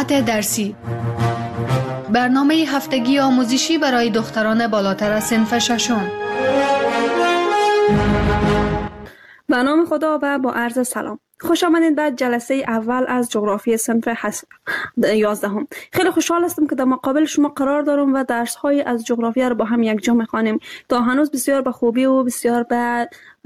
موضوعات درسی. برنامه هفتگی آموزشی برای دختران بالاتر از صنف ششم. به نام خدا و با عرض سلام. خوش آمدید به جلسه اول از جغرافی صنف 11. خیلی خوشحال هستم که در مقابل شما قرار دارم و درس های از جغرافیا رو با هم یک جا می‌خوانیم. تا هنوز بسیار به خوبی و بسیار به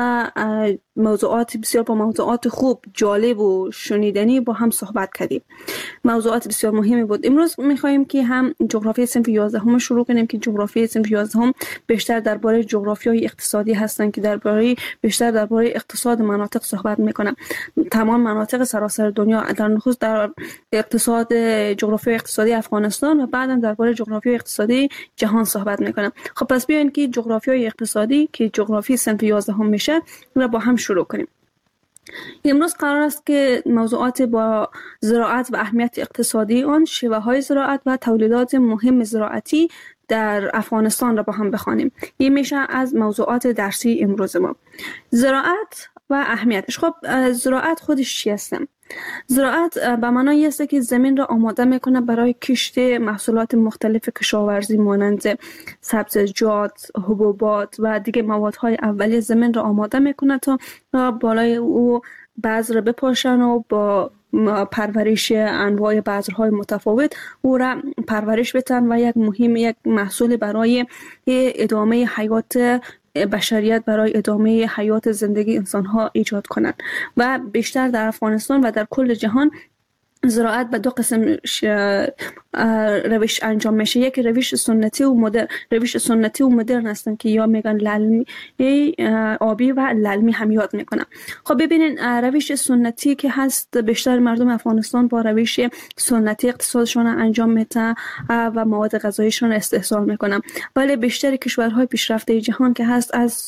موضوعات خوب، جالب و شنیدنی با هم صحبت کردیم. موضوعات بسیار مهمی بود. امروز می‌خوایم که هم جغرافی صنف 11 شروع کنیم که جغرافی صنف 11 بیشتر درباره جغرافیای اقتصادی هستند که بیشتر درباره اقتصاد مناطق صحبت می‌کنن. تمام مناطق سراسر دنیا، در نخست در اقتصاد جغرافیای اقتصادی افغانستان و بعداً درباره جغرافیای اقتصادی جهان صحبت می‌کنم. خب پس بیاین که جغرافیای اقتصادی که جغرافی صنف 11 میشه و با هم شروع کنیم. امروز قرار است که موضوعات با زراعت و اهمیت اقتصادی آن، شیوه‌های زراعت و تولیدات مهم زراعتی در افغانستان را با هم بخوانیم. این میشه از موضوعات درسی امروز ما. زراعت و اهمیتش. خب زراعت خودش چی است؟ زراعت به معنای است که زمین را آماده میکنه برای کشت محصولات مختلف کشاورزی مانند سبزیجات، حبوبات و دیگه موادهای اولیه. زمین را آماده میکنه تا بالای او بذر بپاشن و با پرورش انواع بذرهای متفاوت او را پرورش بدن و یک محصول برای ادامه حیات بشریت، برای ادامه حیات زندگی انسان‌ها ایجاد کنند. و بیشتر در افغانستان و در کل جهان زراعت به دو قسم روش انجام میشه. یک روش سنتی و مدرن. روش سنتی و مدرن هستن که یا میگن للمی آبی و للمی هم یاد میکنن. خب ببینین روش سنتی که هست، بیشتر مردم افغانستان با روش سنتی اقتصادشون انجام میدن و مواد غذاییشون استحصال میکنن. ولی بیشتر کشورهای پیشرفته جهان که هست از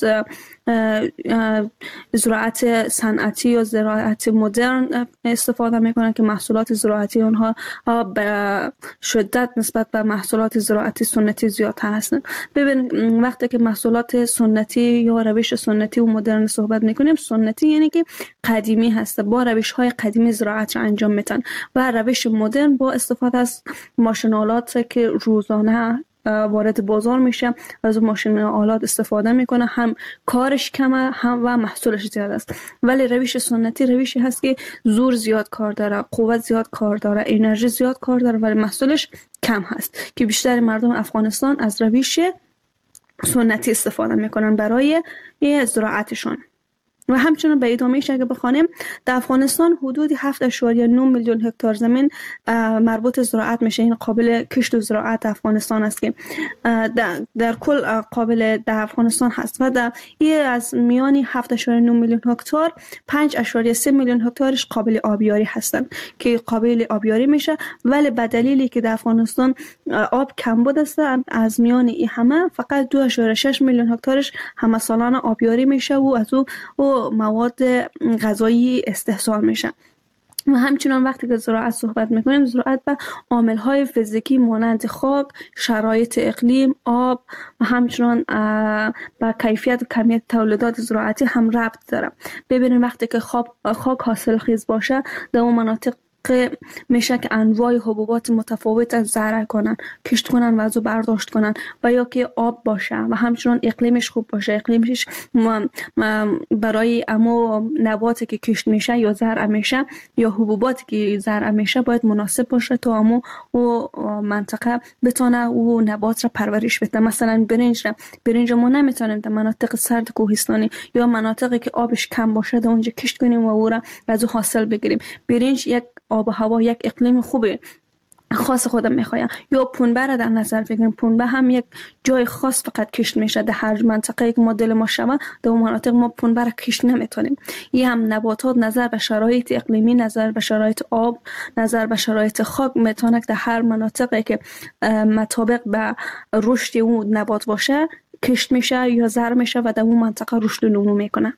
زراعت صنعتی یا زراعت مدرن استفاده میکنن که محصولات زراعتی اونها به شدت نسبت به محصولات زراعتی سنتی زیادتر هستن. ببین وقتی که محصولات سنتی یا روش سنتی و مدرن صحبت میکنیم، سنتی یعنی که قدیمی هست، با روش های قدیمی زراعت را انجام میدن، و روش مدرن با استفاده از ماشین‌آلات که روزانه وارد بازار میشه، از ماشین آلات استفاده میکنه، هم کارش کمه هم و محصولش زیاد است. ولی روش سنتی روشی هست که زور زیاد کار داره، قوت زیاد کار داره، انرژی زیاد کار داره، ولی محصولش کم هست، که بیشتر مردم افغانستان از روش سنتی استفاده میکنن برای زراعتشون. و همچنین به ادامهش اگه بخوانیم، در افغانستان حدود 7.9 میلیون هکتار زمین مربوط زراعت میشه. این قابل کشت و زراعت افغانستان است که در کل قابل در افغانستان هست. و در از میانی 7.9 میلیون هکتار 5.3 میلیون هکتارش قابل آبیاری هستند که قابل آبیاری میشه. ولی به دلیلی که در افغانستان آب کمبود است، از میان این همه فقط 2.6 میلیون هکتارش همه سالانه آبیاری میشه و از او مواد غذایی استحصال میشه. و همچنان وقتی که زراعت صحبت میکنیم، زراعت به عامل‌های فیزیکی مانند خاک، شرایط اقلیم، آب و همچنان به کیفیت و کمیت تولیدات زراعتی هم ربط داره. ببینید وقتی که خاک حاصلخیز باشه، در اون مناطق میشه که انواع حبوبات متفاوت زرع کنن، کشت کنن و ازو برداشت کنن، و یا که آب باشه و همچنان اقلیمش خوب باشه. اقلیمش برای امو نباتی که کشت میشه یا زرع میشه یا حبوباتی که زرع میشه باید مناسب باشه تا امو و منطقه بتونه او نبات را پرورش بده. مثلا برنج ما نمیتونیم در مناطق سرد کوهستانی یا مناطقی که آبش کم باشه در اونجا کشت کنیم و او را ازو حاصل بگیریم. برنج یک آب و هوا، یک اقلیم خوبه خاص خودم میخوایم. یا پنبه را در نظر بگیریم، پنبه هم یک جای خاص فقط کشت میشه. در هر منطقه که ما دل ما شوه در اون مناطق ما پنبه را کشت نمیتونیم. یه هم نباتات نظر به شرایط اقلیمی، نظر به شرایط آب، نظر به شرایط خاک میتونه در هر مناطقی که مطابق به رشد اون نبات باشه کشت میشه یا زرع میشه و در اون منطقه رشد و نمو میکنه.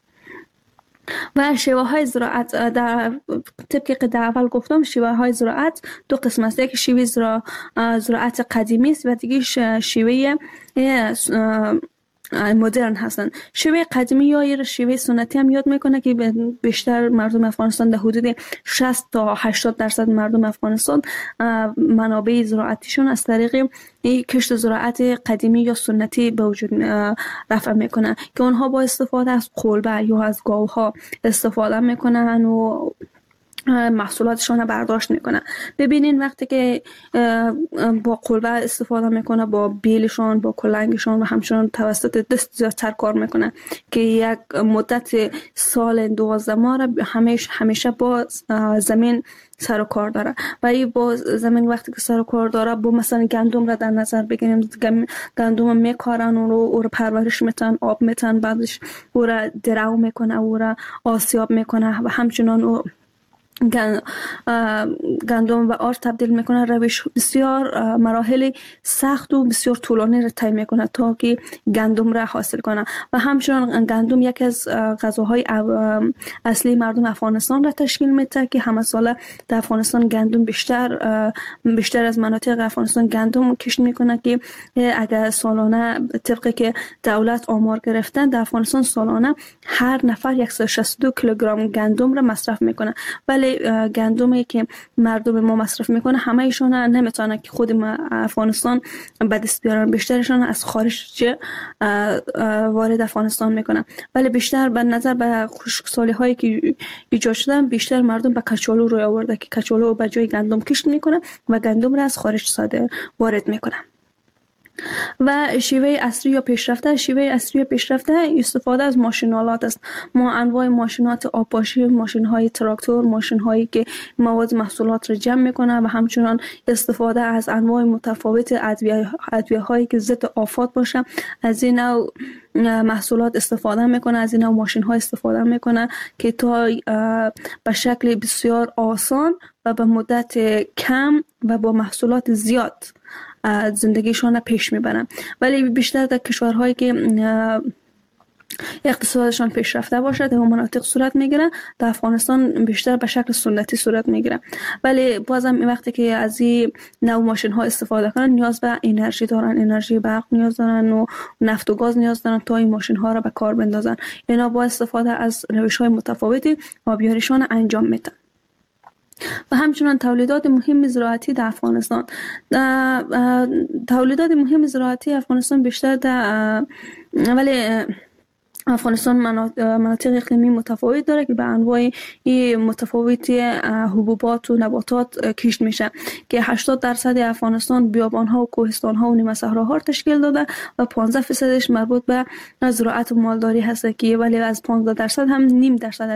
و شیوه های زراعت در طبقی که در اول گفتم، شیوه های زراعت دو قسم است. یک شیوه زراعت قدیمی است و دیگه شیوه مدرن هستن. شیوه قدیمی یا شیوه سنتی هم یاد میکنه که بیشتر مردم افغانستان در حدود 60 تا 80% مردم افغانستان منابع زراعتیشون از طریق کشت زراعت قدیمی یا سنتی به وجود رفع میکنن که اونها با استفاده از قلبه یا از گاوها استفاده میکنن و محصولاتشون برداشت میکنن. ببینین وقتی که با قلبه استفاده میکنه، با بیلشون، با کلنگشون و همچنان توسط دست زیادتر کار میکنه که یک مدت سال 12 ماه همیشه با زمین سر و کار داره. و این با زمین وقتی که سر و کار داره، با مثلا گندم را در نظر بگیریم، گندم میکارن او رو پرورش میتن، آب میتن، بعدش او را درو میکنه، او را آسیاب میکنه و همچنان گندم و آرد تبدیل میکنه. روش بسیار مراحل سخت و بسیار طولانی را طی میکنه تا که گندم را حاصل کنه. و همچنان گندم یکی از غذاهای اصلی مردم افغانستان را تشکیل میده که همه ساله در افغانستان گندم بیشتر از مناطق افغانستان گندم کشت میکنه که اگر سالانه طبقی که دولت آمار گرفتن در افغانستان سالانه هر نفر 162 کیلوگرم گندم را مصرف میکنه. ولی گندمی که مردم ما مصرف میکنه همه ایشون نمیتونه که خود افغانستان به دست بیارن، بیشترشون از خارج وارد افغانستان میکنن. ولی بیشتر به نظر به خشکسالی هایی که ایجاد شدن، بیشتر مردم به کچالو روی آورده که کچالو به جای گندم کشت میکنه و گندم را از خارج وارد میکنه. و شیوه اصلی یا پیشرفته استفاده از ماشینالات است. ما انواع ماشینات آبپاشی، ماشین های تراکتور، ماشین هایی که مواد محصولات را جمع میکنه و همچنان استفاده از انواع متفاوت ادویه هایی که ضد آفات باشه، از این نوع محصولات استفاده میکنه، از این نوع ماشین ها استفاده میکنه که تا به شکل بسیار آسان و به مدت کم و با محصولات زیاد زندگیشون پیش میبرن. ولی بیشتر در کشورهایی که اقتصادشان پیشرفته باشه در مناطق صورت میگیره، در افغانستان بیشتر به شکل سنتی صورت میگیره. ولی بازم این وقتی که از این نوع ماشین ها استفاده کنن، نیاز به انرژی دارن، انرژی برق نیاز دارن و نفت و گاز نیاز دارن تا این ماشین ها را به کار بندازن. اینا با استفاده از روش های متفاوتی آبیاریشان انجام میدن. و همچنان تولیدات مهم زراعتی در افغانستان، بیشتر در ولی افغانستان مناطق اقلیمی متفاوت داره که به انواع متفاوتی حبوبات و نباتات کشت میشه که 80% افغانستان بیابان‌ها و کوهستان‌ها و نیمه صحراها تشکیل داده و 15% مربوط به زراعت و مالداری هست که ولی از 15% هم نیم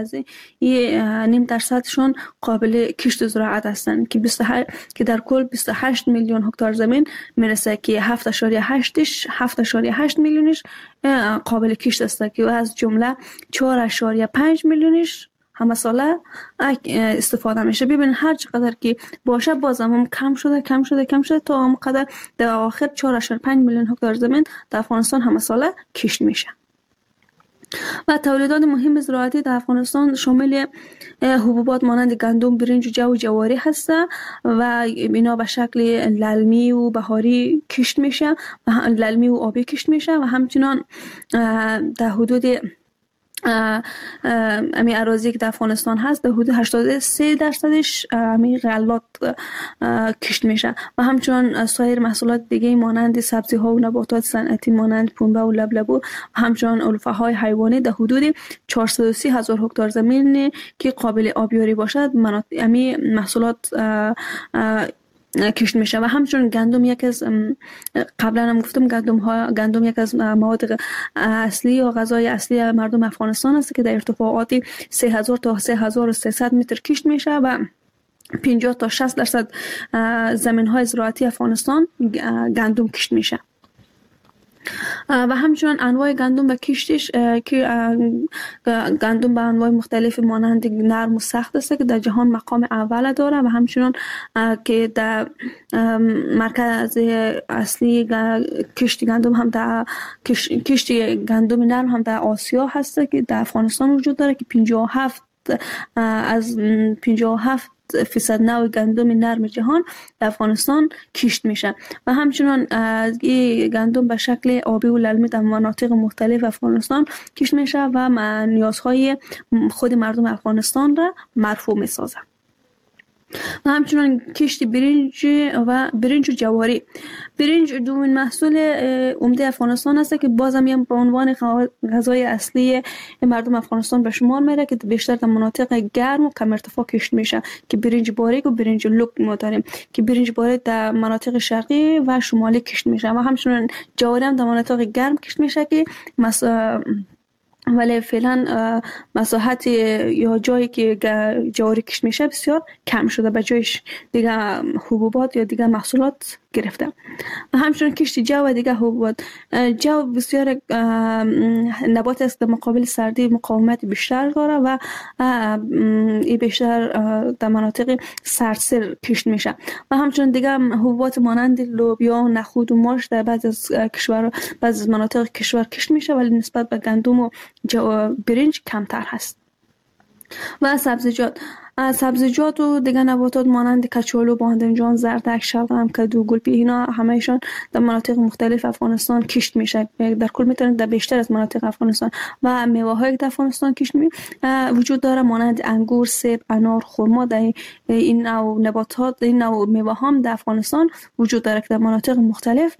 درصدشون قابل کشت زراعت هستند که در کل 28 میلیون هکتار زمین میرسه که 7.8 میلیونش قابل کشت است که از جمله 4.5 میلیونش همه ساله استفاده میشه. ببین هر چقدر که باشه بازم هم کم شده تا هم قدر در آخر 4.5 میلیون هکتار زمین در افغانستان همه ساله کشت میشه. و تولیدات مهم زراعتی در افغانستان شامل حبوبات مانند گندم، برنج و جو و جواری هسته و اینا به شکل للمی و بهاری کشت میشه و للمی و آبی کشت میشه و همچنان در حدود امی اراضی که در افغانستان هست در حدود 83% امی غلات کشت میشه و همچنان سایر محصولات دیگه مانند سبزی ها و نباتات صنعتی مانند پنبه و لبلبو و همچنان علوفه های حیوانی در حدود 430,000 هکتار زمین که قابل آبیاری باشد امی محصولات کشت میشه. و همچنین گندم یک از قبلا هم گفتم گندم یک از مواد اصلی و غذای اصلی مردم افغانستان است که در ارتفاعات 3000 تا 3300 متر کشت میشه و 50 تا 60% زمین های زراعتی افغانستان گندم کشت میشه. و همچنان انواع گندم و کشتش که گندم به انواع مختلف مانند نرم و سخت است که در جهان مقام اول داره و همچنان که در مرکز اصلی کشت گندم هم در کشت گندم نرم هم در آسیا هست که در افغانستان وجود داره که 57 70% نوع گندم نرم جهان در افغانستان کشت میشه و همچنان این گندم به شکل آبی و للمی در مناطق مختلف افغانستان کشت میشه و نیازهای خود مردم افغانستان را مرفوع میسازه. و همچنان کشت برنج و جواری. برنج دومین محصول عمده افغانستان است که بازم به عنوان غذای اصلی مردم افغانستان به شمار میره که بیشتر در مناطق گرم و کم ارتفاع کشت میشه که برنج باریک و برنج لوک ما داریم که برنج باریک در مناطق شرقی و شمالی کشت میشه و همچنان جواری هم در مناطق گرم کشت میشه که ولی فعلا مساحت یا جایی که جواری کشت میشه بسیار کم شده، به جایش دیگه حبوبات یا دیگه محصولات گرفته. و همچنین کشت جو و دیگه حبوبات. جو بسیار نبات است در مقابل سردی مقاومت بیشتر داره و این بیشتر در مناطق سردسیر کشت میشه و همچنین دیگه حبوبات مانند لوبیا و نخود و ماش در بعضی از مناطق کشور کشت میشه ولی نسبت به گندم و برنج کمتر هست. و سبزیجات و دیگر نباتات مانند کچالو، بادمجان، زردک، شلغم، کدو، گلپی اینا همهشون در مناطق مختلف افغانستان کشت میشه. در کل میتونید در بیشتر از مناطق افغانستان و میوه های در افغانستان کشت وجود داره مانند انگور، سیب، انار، خرما. در این نوع نباتات، این نوع میوه هم در افغانستان وجود داره که در مناطق مختلف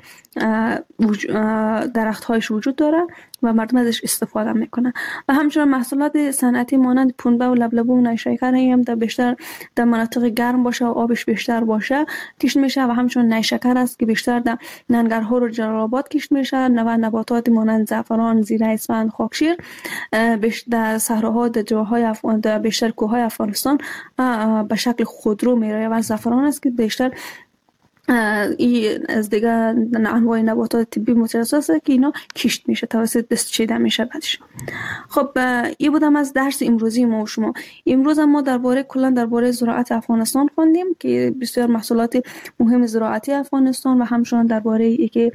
درخت هایش وجود داره و مردم ازش استفاده میکنن. و همچنین محصولات صنعتی مانند پنبه و لبلبو و نیشکر هم در بیشتر در مناطق گرم باشه و آبش بیشتر باشه کشت میشه و همچنین نیشکر است که بیشتر در ننگرهار و جلال آباد کشت میشه. نباتات مانند زعفران، زیره، اسفند، خاکشیر در صحراها در جاهای در بیشتر کوههای افغانستان به شکل خودرو میره و زعفران است که بیشتر این از دیگه انواع نباتات طبی مترسس است که اینا کشت میشه توسط دست چیده میشه بعدش. خب این بودم از درس امروزی ما و شما. امروز ما کلا درباره زراعت افغانستان خوندیم که بسیار محصولات مهم زراعتی افغانستان و همچنین درباره اینکه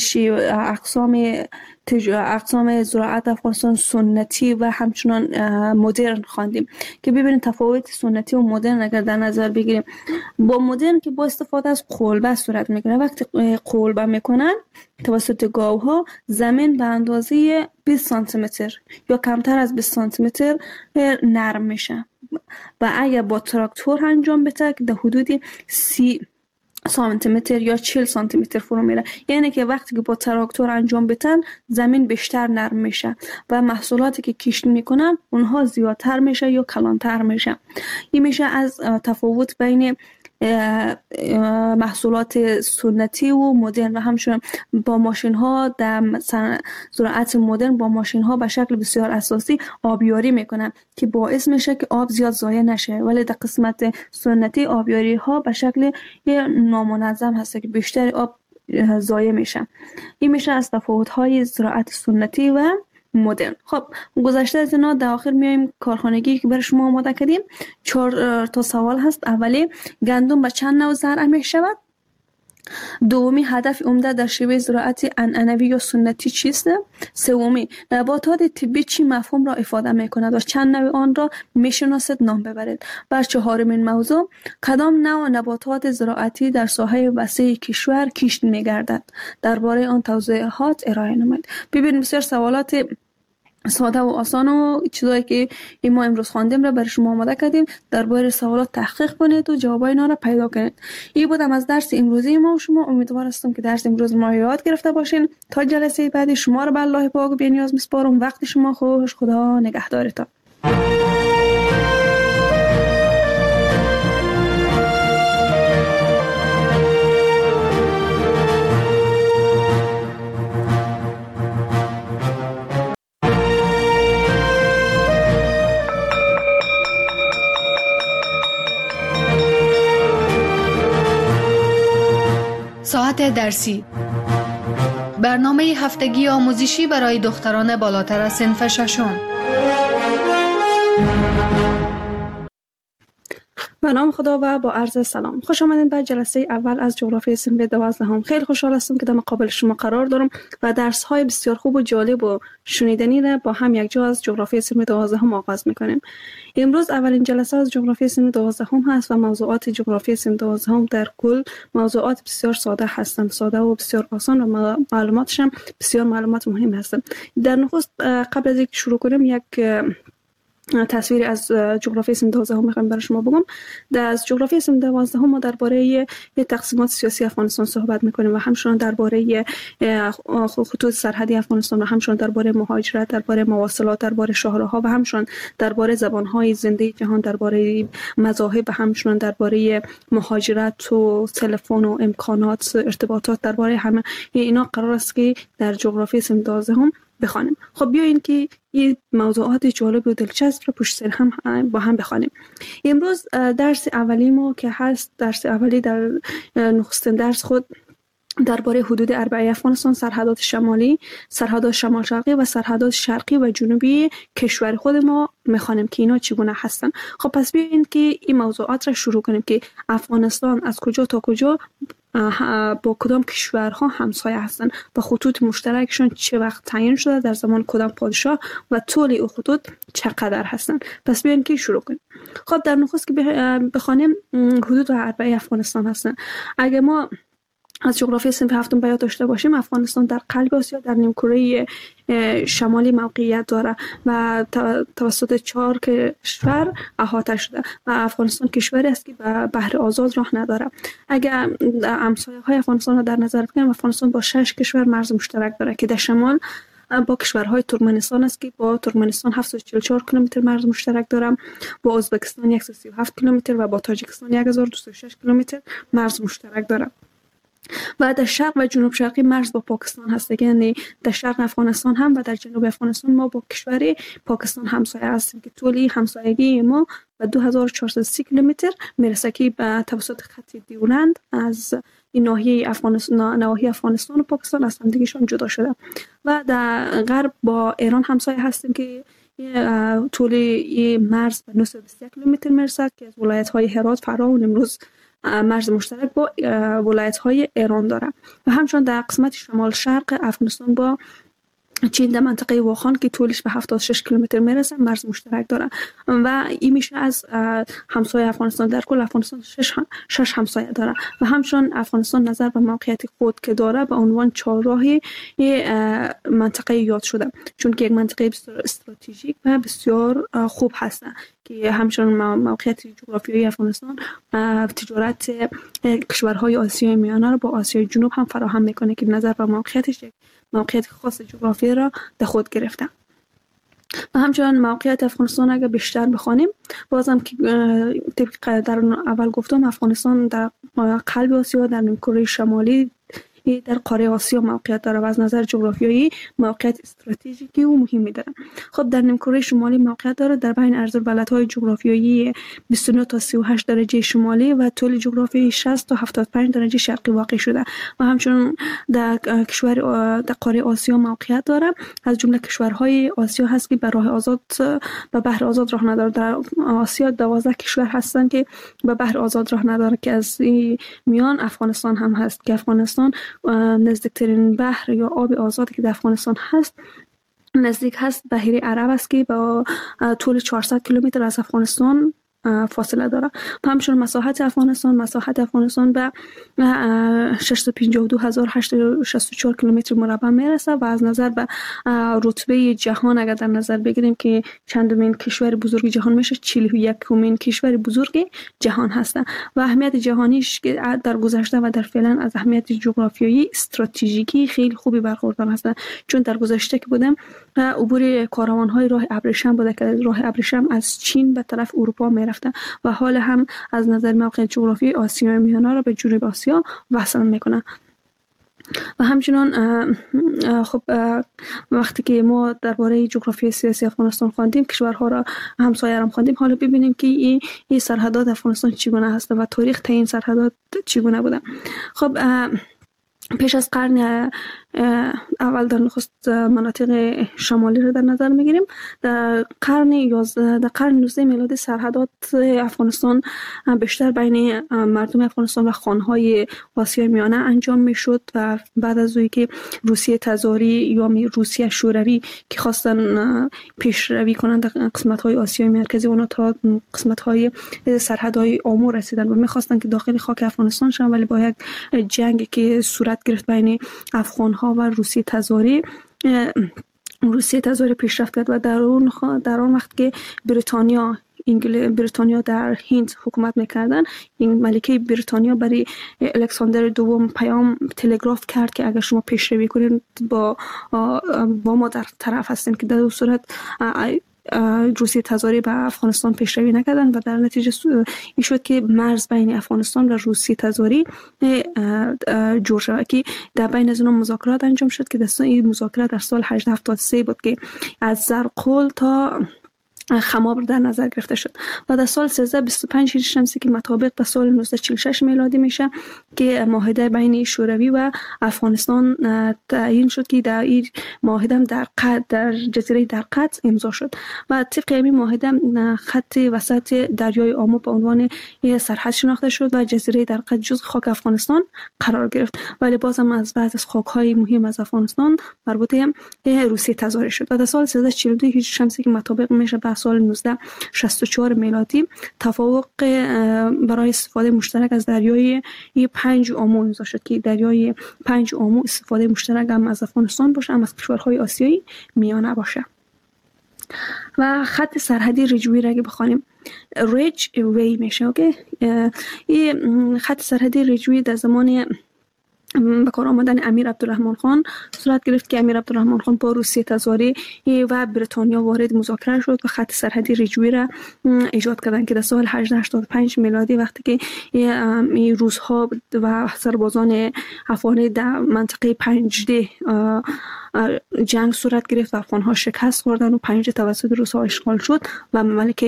اقسام زراعت افغانستان سنتی و همچنان مدرن خواندیم که ببینید تفاوت سنتی و مدرن اگر در نظر بگیریم. با مدرن که با استفاده از قلبه صورت میکنه. وقتی قلبه میکنن توسط گاوها زمین به اندازه 20 سانتی متر یا کمتر از 20 سانتی متر نرم میشه و اگر با تراکتور انجام بده که در حدود 30 سانتی متر یا 40 سانتی متر فرو میره. یعنی که وقتی که با تراکتور انجام بدن زمین بیشتر نرم میشه و محصولاتی که کشت میکنن اونها زیادتر میشه یا کلانتر میشه. این میشه از تفاوت بین محصولات سنتی و مدرن و همچنین با ماشین ها در زراعت مدرن با ماشین ها به شکل بسیار اساسی آبیاری میکنن که باعث میشه که آب زیاد ضایع نشه ولی در قسمت سنتی آبیاری ها به شکل نامنظم هست که بیشتر آب ضایع میشه. این میشه از تفاوت های زراعت سنتی و مدرن. خب گذشته از اینا در آخر میایم کارخانگی که برای شما آماده کردیم. 4 تا سوال هست. اولی گندم به چند نوع زرع می شود؟ دومی هدف عمده در شیوه زراعت عنعنوی یا سنتی چیست؟ سومی نباتات طبی چی مفهوم را افاده می کند و چند نوع آن را می شناسید نام ببرید. و چهارمین موضوع کدام نوع نباتات زراعتی در ساحه وسیع کشور کشت می گردد؟ درباره آن توضیحات ارائه نمایید. ببینید بسیار سوالات ساده و آسان و چیزایی که ما امروز خواندیم را برای شما آماده کردیم. درباره سوالات تحقیق کنید و جوابای اینا را پیدا کنید. این بودم از درس امروزی ما و شما. امیدوار هستم که درس امروز ما یاد گرفته باشین. تا جلسه بعدی شما را به الله پاک و بی‌نیاز میسپارم. وقت شما خوش. خدا نگهدارتان. ساعت درسی برنامه هفتگی آموزشی برای دختران بالاتر از صنف ششم. به نام خدا و با عرض سلام. خوش آمدید به جلسه اول از جغرافی صنف 12. خیلی خوشحال هستم که در مقابل شما قرار دارم و درس های بسیار خوب و جالب و شنیدنی را با هم یک جا از جغرافی صنف 12 آغاز میکنیم. امروز اولین جلسه از جغرافی صنف 12 هست و موضوعات جغرافی صنف 12 در کل موضوعات بسیار ساده هستند، ساده و بسیار آسان و معلوماتش هم بسیار معلومات مهم هستند. در نخست قبل از اینکه شروع کنیم یک تصویری از جغرافی صنف 12 میخوام برای شما بگم. از جغرافی صنف 12 ما درباره تقسیمات سیاسی افغانستان صحبت میکنیم و همچنین درباره خطوط سرحدی افغانستان و همچنین درباره مهاجرت، درباره مواصلات، درباره شاهراها و همچنین درباره زبانهای زنده جهان، درباره مذاهب و همچنین درباره مهاجرت و تلفن و امکانات ارتباطات، درباره همه اینا قرار است که در جغرافی صنف 12 بخوانیم. خب بیاین که این موضوعات جالب و دلچسب رو پشت سر هم با هم بخوانیم. امروز درس اولی ما که هست، درس اولی در نخستین درس خود درباره حدود اربعه افغانستان، سرحدات شمالی، سرحدات شمال شرقی و سرحدات شرقی و جنوبی کشور خود ما میخوانیم که اینا چگونه هستن. خب پس بیاین که این موضوعات را شروع کنیم که افغانستان از کجا تا کجا با کدام کشورها همسایه هستند و خطوط مشترکشون چه وقت تعیین شده، در زمان کدام پادشاه و طول این خطوط چقدر هستند. پس بیاین که شروع کنیم. خب در نخست که بخوانیم حدود اربعه افغانستان هستند. اگه ما از جغرافی صنف 7 به یاد داشته باشیم، افغانستان در قلب آسیا در نیمکره شمالی موقعیت داره و توسط 4 کشور احاطه شده و افغانستان کشوری است که به بحر آزاد راه نداره. اگر همسایه های افغانستان را در نظر بگیریم، افغانستان با 6 کشور مرز مشترک داره که در شمال با کشورهای ترکمنستان است که با ترکمنستان 744 کیلومتر مرز مشترک دارم، با ازبکستان 137 کیلومتر و با تاجیکستان 1206 کیلومتر مرز مشترک دارم. و در شرق و جنوب شرقی مرز با پاکستان هست، یعنی در شرق افغانستان هم و در جنوب افغانستان ما با کشور پاکستان همسایه هستیم که طولی همسایگی ما به 2430 کیلومتر میرسه که به توسط خط دیولند از این ناحیه افغانستان و پاکستان از همدیگه‌شان جدا شده. و در غرب با ایران همسایه هستیم که طول مرز به 921 کیلومتر میرسه که از ولایت‌های هرات، فرا و نیمروز مرز مشترک با ولایت‌های ایران داره. و همچنین در قسمت شمال شرق افغانستان با چین در منطقه واخان که طولش به 76 کیلومتر میرسه مرز مشترک داره و این میشه از همسایه افغانستان. در کل افغانستان 6 همسایه داره و همچنین افغانستان نظر به موقعیت خود که داره به عنوان چهارراهی منطقه یاد شده، چون که یک منطقه استراتژیک و بسیار خوب هست که همچنین موقعیت جغرافیایی افغانستان تجارت کشورهای آسیای میانه را با آسیای جنوب هم فراهم میکنه که نظر به موقعیتش یک موقعیت خاص جغرافیایی را در خود گرفته. و همچنین موقعیت افغانستان اگر بیشتر بخوانیم، بازم که طبق در اول گفتم، افغانستان در قلب آسیا در نیمکره شمالی در قاره آسیا موقعیت داره و از نظر جغرافیایی موقعیت استراتژیکی و مهمی داره. خب در نیمکره شمالی موقعیت داره در بین عرض‌البلدهای جغرافیایی 29 تا 38 درجه شمالی و طول جغرافیایی 60 تا 75 درجه شرقی واقع شده و همچنین در قاره آسیا موقعیت داره. از جمله کشورهای آسیا هست که به راه آزاد به بحر آزاد راه نداره. در آسیا 12 کشور هستند که به بحر آزاد راه نداره که از میان افغانستان هم هست که افغانستان نزدیکترین بحر یا آب آزادی که در افغانستان هست نزدیک هست بحیره عرب است که با طول 400 کیلومتر از افغانستان فاصله داره. همچنین مساحت افغانستان به 652864 کیلومتر مربع میرسه و از نظر به رتبه جهان اگر در نظر بگیریم که چندمین کشور بزرگ جهان میشه، 41مین کشور بزرگ جهان هست و اهمیت جهانیش که در گذشته و در فعلا از اهمیت جغرافیایی استراتژیکی خیلی خوبی برخوردار هستند، چون در گذشته که بودم عبور کاروان‌های راه ابریشم بوده که راه ابریشم از چین به طرف اروپا میرفته و حال هم از نظر موقعیت جغرافیایی آسیای میانه را به جنوب آسیا وصل میکنه. و همچنان خب وقتی که ما درباره جغرافی سیاسی افغانستان خواندیم، کشورها را همسایه را خواندیم، حالا ببینیم که این سرحدات افغانستان چگونه هست و تاریخ تعیین سرحدات چگونه بوده. خب پیش از قرن اول در نخست مناطق شمالی رو در نظر میگیریم. در قرن 19 میلادی سرحدات افغانستان بیشتر بین مردم افغانستان و خانهای آسیای میانه انجام میشد و بعد از اونی که روسیه تزاری یا روسیه شوروی که خواستن پیشروی کنند در قسمت‌های آسیای مرکزی، اونا تا قسمت‌های سرحدهای آمو رسیدن و می‌خواستن که داخل خاک افغانستان شدن، ولی با یک جنگ که صورت گرفت بین افغان‌ها و روسیه تزاری پیشرفت کرد و در اون وقت که بریتانیا در هند حکومت میکردن، این ملکه بریتانیا برای الکساندر دوم پیام تلگراف کرد که اگر شما پیشروی کنید با ما در طرف هستیم، که در اون صورت روسیه تزاری به افغانستان پیشروی نکردن و در نتیجه این شد که مرز بین افغانستان و روسیه تزاری جور شد که در بین از اونها مذاکرات انجام شد که این مذاکرات در سال 1873 بود که از زرقول تا خماب در نظر گرفته شد و در سال 1325 هجری شمسی که مطابق به سال 1946 میلادی میشه که معاهده بین شوروی و افغانستان تعیین شد که در این معاهده در جزیره درقد امضا شد و طبق این معاهده خط وسط دریای آمو به عنوان سرحد شناخته شد و جزیره درقد جزء خاک افغانستان قرار گرفت، ولی بازم از بعض از خاک‌های مهم از افغانستان مربوطه روسیه تزاری شد و در سال 1342 هجری شمسی که مطابق میشه به سال 1964 میلادی توافق برای استفاده مشترک از دریای 5 آمو امضا شد که دریای 5 آمو استفاده مشترک هم از افغانستان باشه، هم از کشورهای آسیایی میانه باشه. و خط سرحدی رجوی را که بخوانیم ریج وی میشه. اوکی، این خط سرحدی رجوی در زمان به کار آمدن امیر عبدالرحمن خان صورت گرفت که امیر عبدالرحمن خان با روسیه تزاری و بریتانیا وارد مذاکره شد و خط سرحدی رجوی را ایجاد کردند که در سال 1885 میلادی وقتی که روس‌ها و سربازان افغان در منطقه 5D جنگ صورت گرفت و افغان‌ها شکست خوردن و 5D توسط روس‌ها اشغال شد و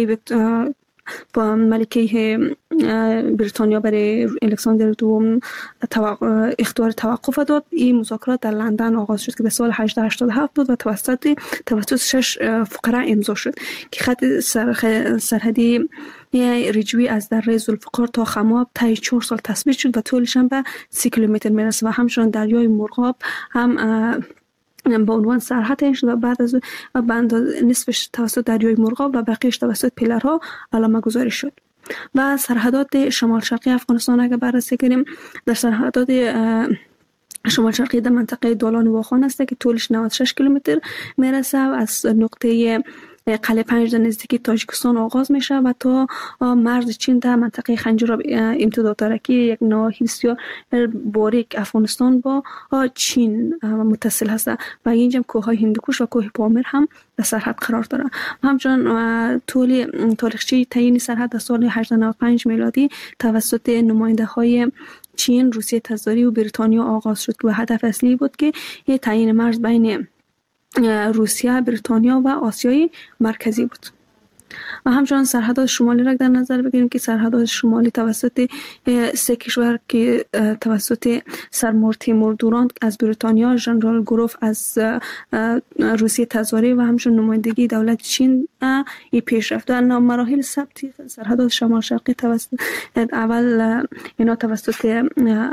ملکه بریتانیا برای الکساندر دوم اختیار توقف داد. این مذاکرات در لندن آغاز شد که در سال 1887 بود و توسط 6 فقره امضا شد که خط سرحدی رجوی از دره ذوالفقار تا خماب طی 4 سال تثبیت شد و طولش هم به 30 کیلومتر میرسه و همچنین دریای مرغاب هم با عنوان سرحد تعیین شد و بعد از نصفش توسط دریای مرغاب و بقیهش توسط پیلرها علامه گذاری شد. و سرحدات شمال شرقی افغانستان اگر بررسی کنیم، در سرحدات شمال شرقی در منطقه دولان واخان است که طولش 96 کیلومتر میرسه و از نقطه قلعه 5 در نزدیکی تاجیکستان آغاز میشه و تا مرز چین در منطقه خنجراب امتداد داره که یک ناحیه بسیار باریک افغانستان با چین متصل هست و اینجا کوههای هندوکوش و کوه پامیر هم در سرحد قرار داره. همچنین تاریخچه تعیین سرحد در سال 1895 میلادی توسط نماینده های چین، روسیه تزاری و بریتانیا آغاز شد و هدف اصلی بود که تعیین مرز بین روسیه، بریتانیا و آسیای مرکزی بود. و همچنان سرحدات شمالی را در نظر بگیریم که سرحدات شمالی توسط 3 کشور که توسط سرمور تیمور دوران از بریتانیا، ژنرال گروف از روسیه تزاری و همچنین نمایندگی دولت چین پیش رفت. در مراحل ثبت سرحدات شمال شرقی اول اینا توسط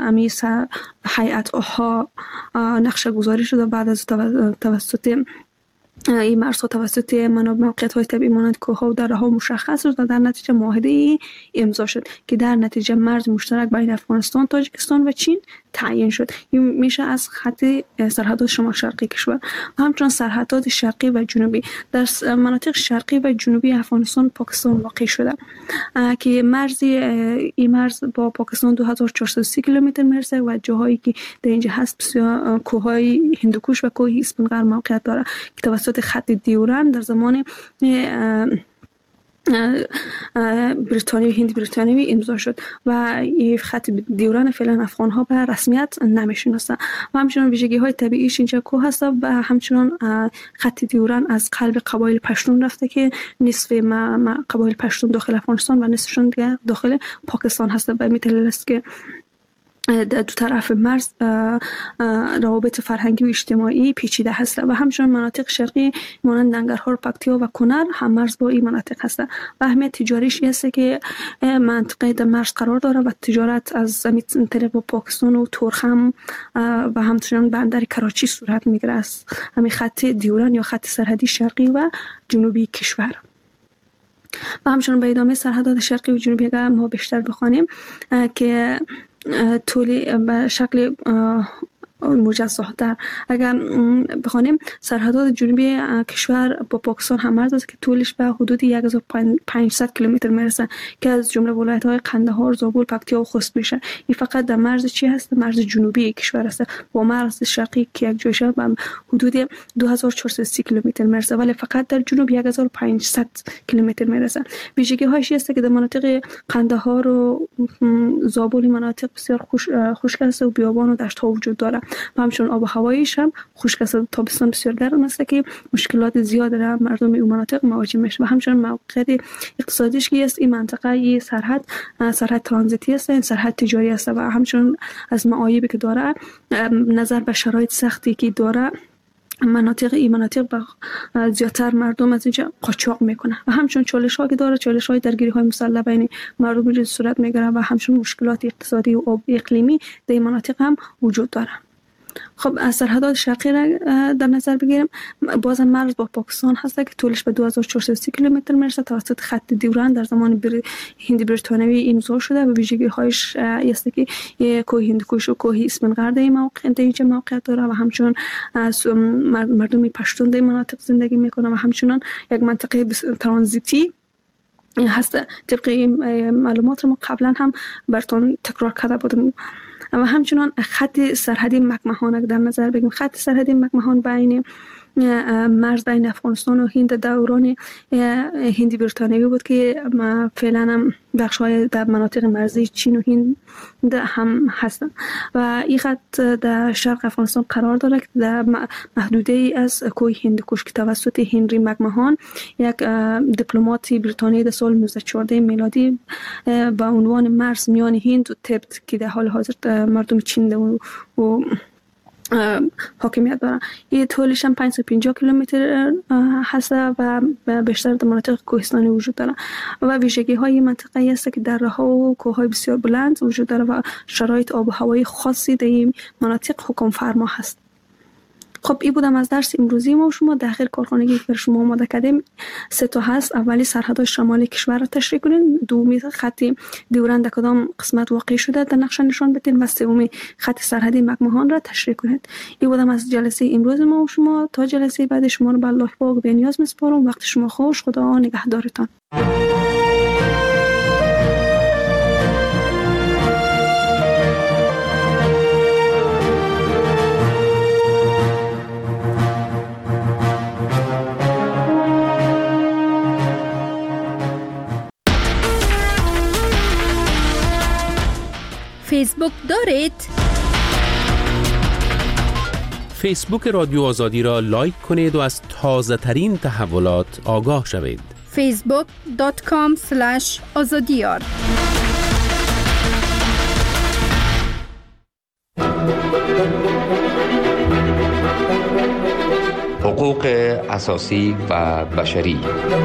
هیئت ها نقشه گذاری شد و بعد از توسط این مرزها توسط موقعیت‌های طبیعی مانند کوه‌ها و دره‌ها مشخص شد و در نتیجه معاهده امضا شد که در نتیجه مرز مشترک بین افغانستان، تاجیکستان و چین تعیین شد. این میشه از خط سرحدات شمال شرقی کشور. و همچنین سرحدات شرقی و جنوبی در مناطق شرقی و جنوبی افغانستان پاکستان واقع شده که این مرز با پاکستان 2430 کیلومتر میرسه و جاهایی که در اینجا هست بسیار کوههای هندوکوش و کوه اسفندقر موقعیت داره که توسط خط دیورند در زمان بریتانیا و هند بریتانیایی امضا شد و این خط دیوران فعلا افغان ها به رسمیت نمیشناسن و همچنین ویژگی های طبیعیش اینجا کوه هست و همچنین خط دیوران از قلب قبایل پشتون رفته که نصف قبایل پشتون داخل افغانستان و نصفشون دیگه داخل پاکستان هست. به این دلیل است که دو طرف مرز روابط فرهنگی و اجتماعی پیچیده هست و همچنین مناطق شرقی مانند ننگرهار، پکتیا و کنر هم مرز با این مناطق هست و اهمیت تجاریش است که منطقه در مرز قرار داره و تجارت از طریق با پاکستان و ترخم و همچنین بندر کراچی صورت میگیره است. همین خط دیوران یا خط سرحدی شرقی و جنوبی کشور. و همچنین به ادامه سرحدات شرقی و جنوبی اگر ما بیشتر بخوانیم که طولی به شکل مجزاتر اگر بخوانیم سرحدات جنوبی کشور با پاکستان هم مرز است که طولش به حدود 1500 کیلومتر میرسه که از جمله ولایت‌های قندهار، زابل، پکتیا و خوست میشه. این فقط در مرز چی هست؟ مرز جنوبی کشور است. با مرز شرقی که یک جایشه به حدود 2430 کیلومتر میرسه ولی فقط در جنوب 1500 کیلومتر میرسه. ویژگی هاش است که در مناطق قندهار و زابل مناطق بسیار خشک است و بیابان و دشت ها وجود داره و همچنین آب و هوایش هم خشک است. تابستان بسیار گرم است که مشکلات زیاد در مردم این مناطق مواجه میشه و همچنین موقعیت اقتصادیش که است این منطقه این سرحد ترانزیتی است، این سرحد تجاری است و همچنین از معایبی که داره نظر به شرایط سختی که داره مناطق زیادتر مردم از اینجا قاچاق میکنه و همچنین چالش‌ها که داره، چالش‌های درگیری‌های مسلح بین مردم اینجا صورت میگیره و همچنین مشکلات اقتصادی و اقلیمی در این مناطق هم وجود داره. خب از سرحدات شرقی را در نظر بگیریم باز مرز با پاکستان هست که طولش به 2430 کیلومتر میرسه توسط خط دیوران در زمان هند بریتانیایی امضا شده و ویژگی هایش است که کوه هندوکش و کوه اسفندیار در اینجا موقعیت داره و همچنین از مردم پشتون در مناطق زندگی میکنه و همچنین یک منطقه ترانزیتی هست. طبق معلومات ما قبلا هم براتون تکرار کرده بودم. و همچنان خط سرحدی مکمهان در نظر بگیم. خط سرحدی مکمهان بین مرز بین افغانستان و هند دوران هندی بریتانیایی بود که فعلا هم بخش‌های در مناطق مرزی چین و هند هم هستند و این خط در شرق افغانستان قرار دارد که در محدوده ای از کوه هندوکش که توسط هنری مکمهان یک دیپلمات بریتانیایی در سال 1914 میلادی با عنوان مرز میان هند و تبت که در حال حاضر مردم چین و حاکمیت داره. این طولش هم 550 کیلومتر هست و بیشتر در مناطق کوهستانی وجود داره و ویژگی های منطقه است که دره‌ها و کوه‌های بسیار بلند وجود داره و شرایط آب و هوایی خاصی در این مناطق حکم فرما هست. خب این بودم از درس امروزی ما و شما. در آخر کارخانگی که بر شما آماده کردیم 3 تا هست. اولی سرحدات شمالی کشور را تشریح کنین، دومی خط دیورند در کدام قسمت واقع شده در نقشه نشان بدین و سومی خط سرحدی مکمهان را تشریح کنید. این بودم از جلسه امروز ما و شما. تا جلسه بعد شما رو به الله پاک به نیاز میسپارم. وقت شما خوش. خدا نگهدارتان. فیسبوک دارید؟ فیسبوک رادیو آزادی را لایک کنید و از تازه ترین تحولات آگاه شوید. facebook.com/azadiyar حقوق اساسی و بشری.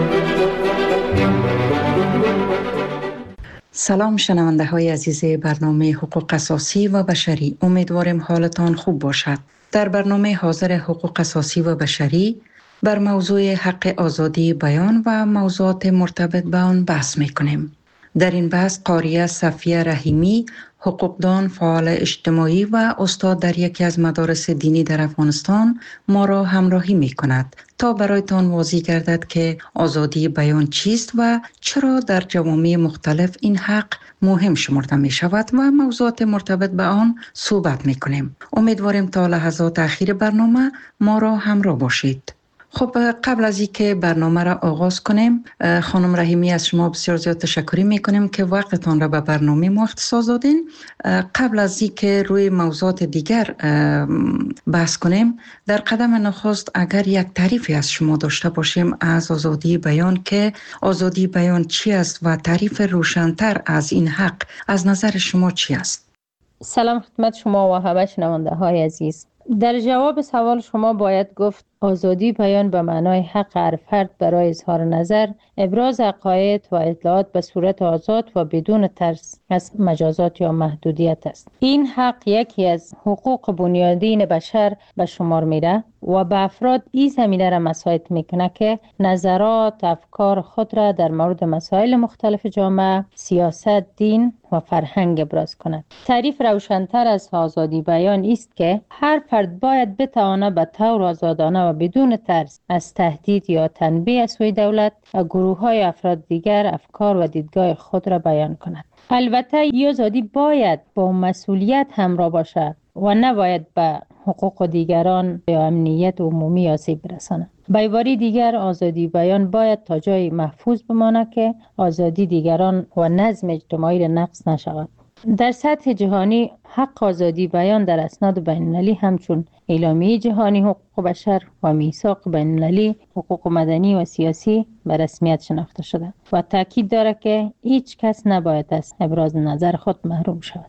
سلام شنونده های عزیز برنامه حقوق اساسی و بشری، امیدوارم حالتان خوب باشد. در برنامه حاضر حقوق اساسی و بشری بر موضوع حق آزادی بیان و موضوعات مرتبط به آن بحث میکنیم. در این بحث قاریه صفیه رحیمی، حقوقدان، فعال اجتماعی و استاد در یکی از مدارس دینی در افغانستان ما را همراهی می کند تا برایتان واضح گردد که آزادی بیان چیست و چرا در جوامع مختلف این حق مهم شمرده می شود و موضوعات مرتبط به آن صحبت می کنیم. امیدواریم تا لحظات اخیر برنامه ما را همراه باشید. خب قبل از اینکه برنامه را آغاز کنیم، خانم رحیمی از شما بسیار زیاد تشکر میکنیم که وقتتان را به برنامه ما اختصاص دادین. قبل از اینکه روی موضوعات دیگر بحث کنیم، در قدم نخست اگر یک تعریفی از شما داشته باشیم از آزادی بیان، که آزادی بیان چی است و تعریف روشن‌تر از این حق از نظر شما چی است؟ سلام خدمت شما و همه شنونده های عزیز. در جواب سوال شما باید گفت آزادی بیان به معنای حق هر فرد برای اظهار نظر، ابراز عقاید و اطلاعات به صورت آزاد و بدون ترس از مجازات یا محدودیت است. این حق یکی از حقوق بنیادین بشر به شمار میره و به افراد این زمینه را مساعد میکنه که نظرات، افکار خود را در مورد مسائل مختلف جامعه، سیاست، دین و فرهنگ ابراز کند. تعریف روشن‌تر از آزادی بیان است که هر فرد باید بتواند به طور آزادانه و بدون ترس از تهدید یا تنبیه از سوی دولت و گروه‌های افراد دیگر افکار و دیدگاه خود را بیان کند. البته این آزادی باید با مسئولیت همراه باشد و نباید به حقوق دیگران یا امنیت عمومی آسیب برساند. به عبارت دیگر آزادی بیان باید تا جای محفوظ بماند که آزادی دیگران و نظم اجتماعی را نقض نشود. در سطح جهانی حق آزادی بیان در اسناد بین‌المللی همچون اعلامیه جهانی حقوق بشر و میثاق بین‌المللی حقوق مدنی و سیاسی به رسمیت شناخته شده و تاکید دارد که هیچ کس نباید از ابراز نظر خود محروم شود.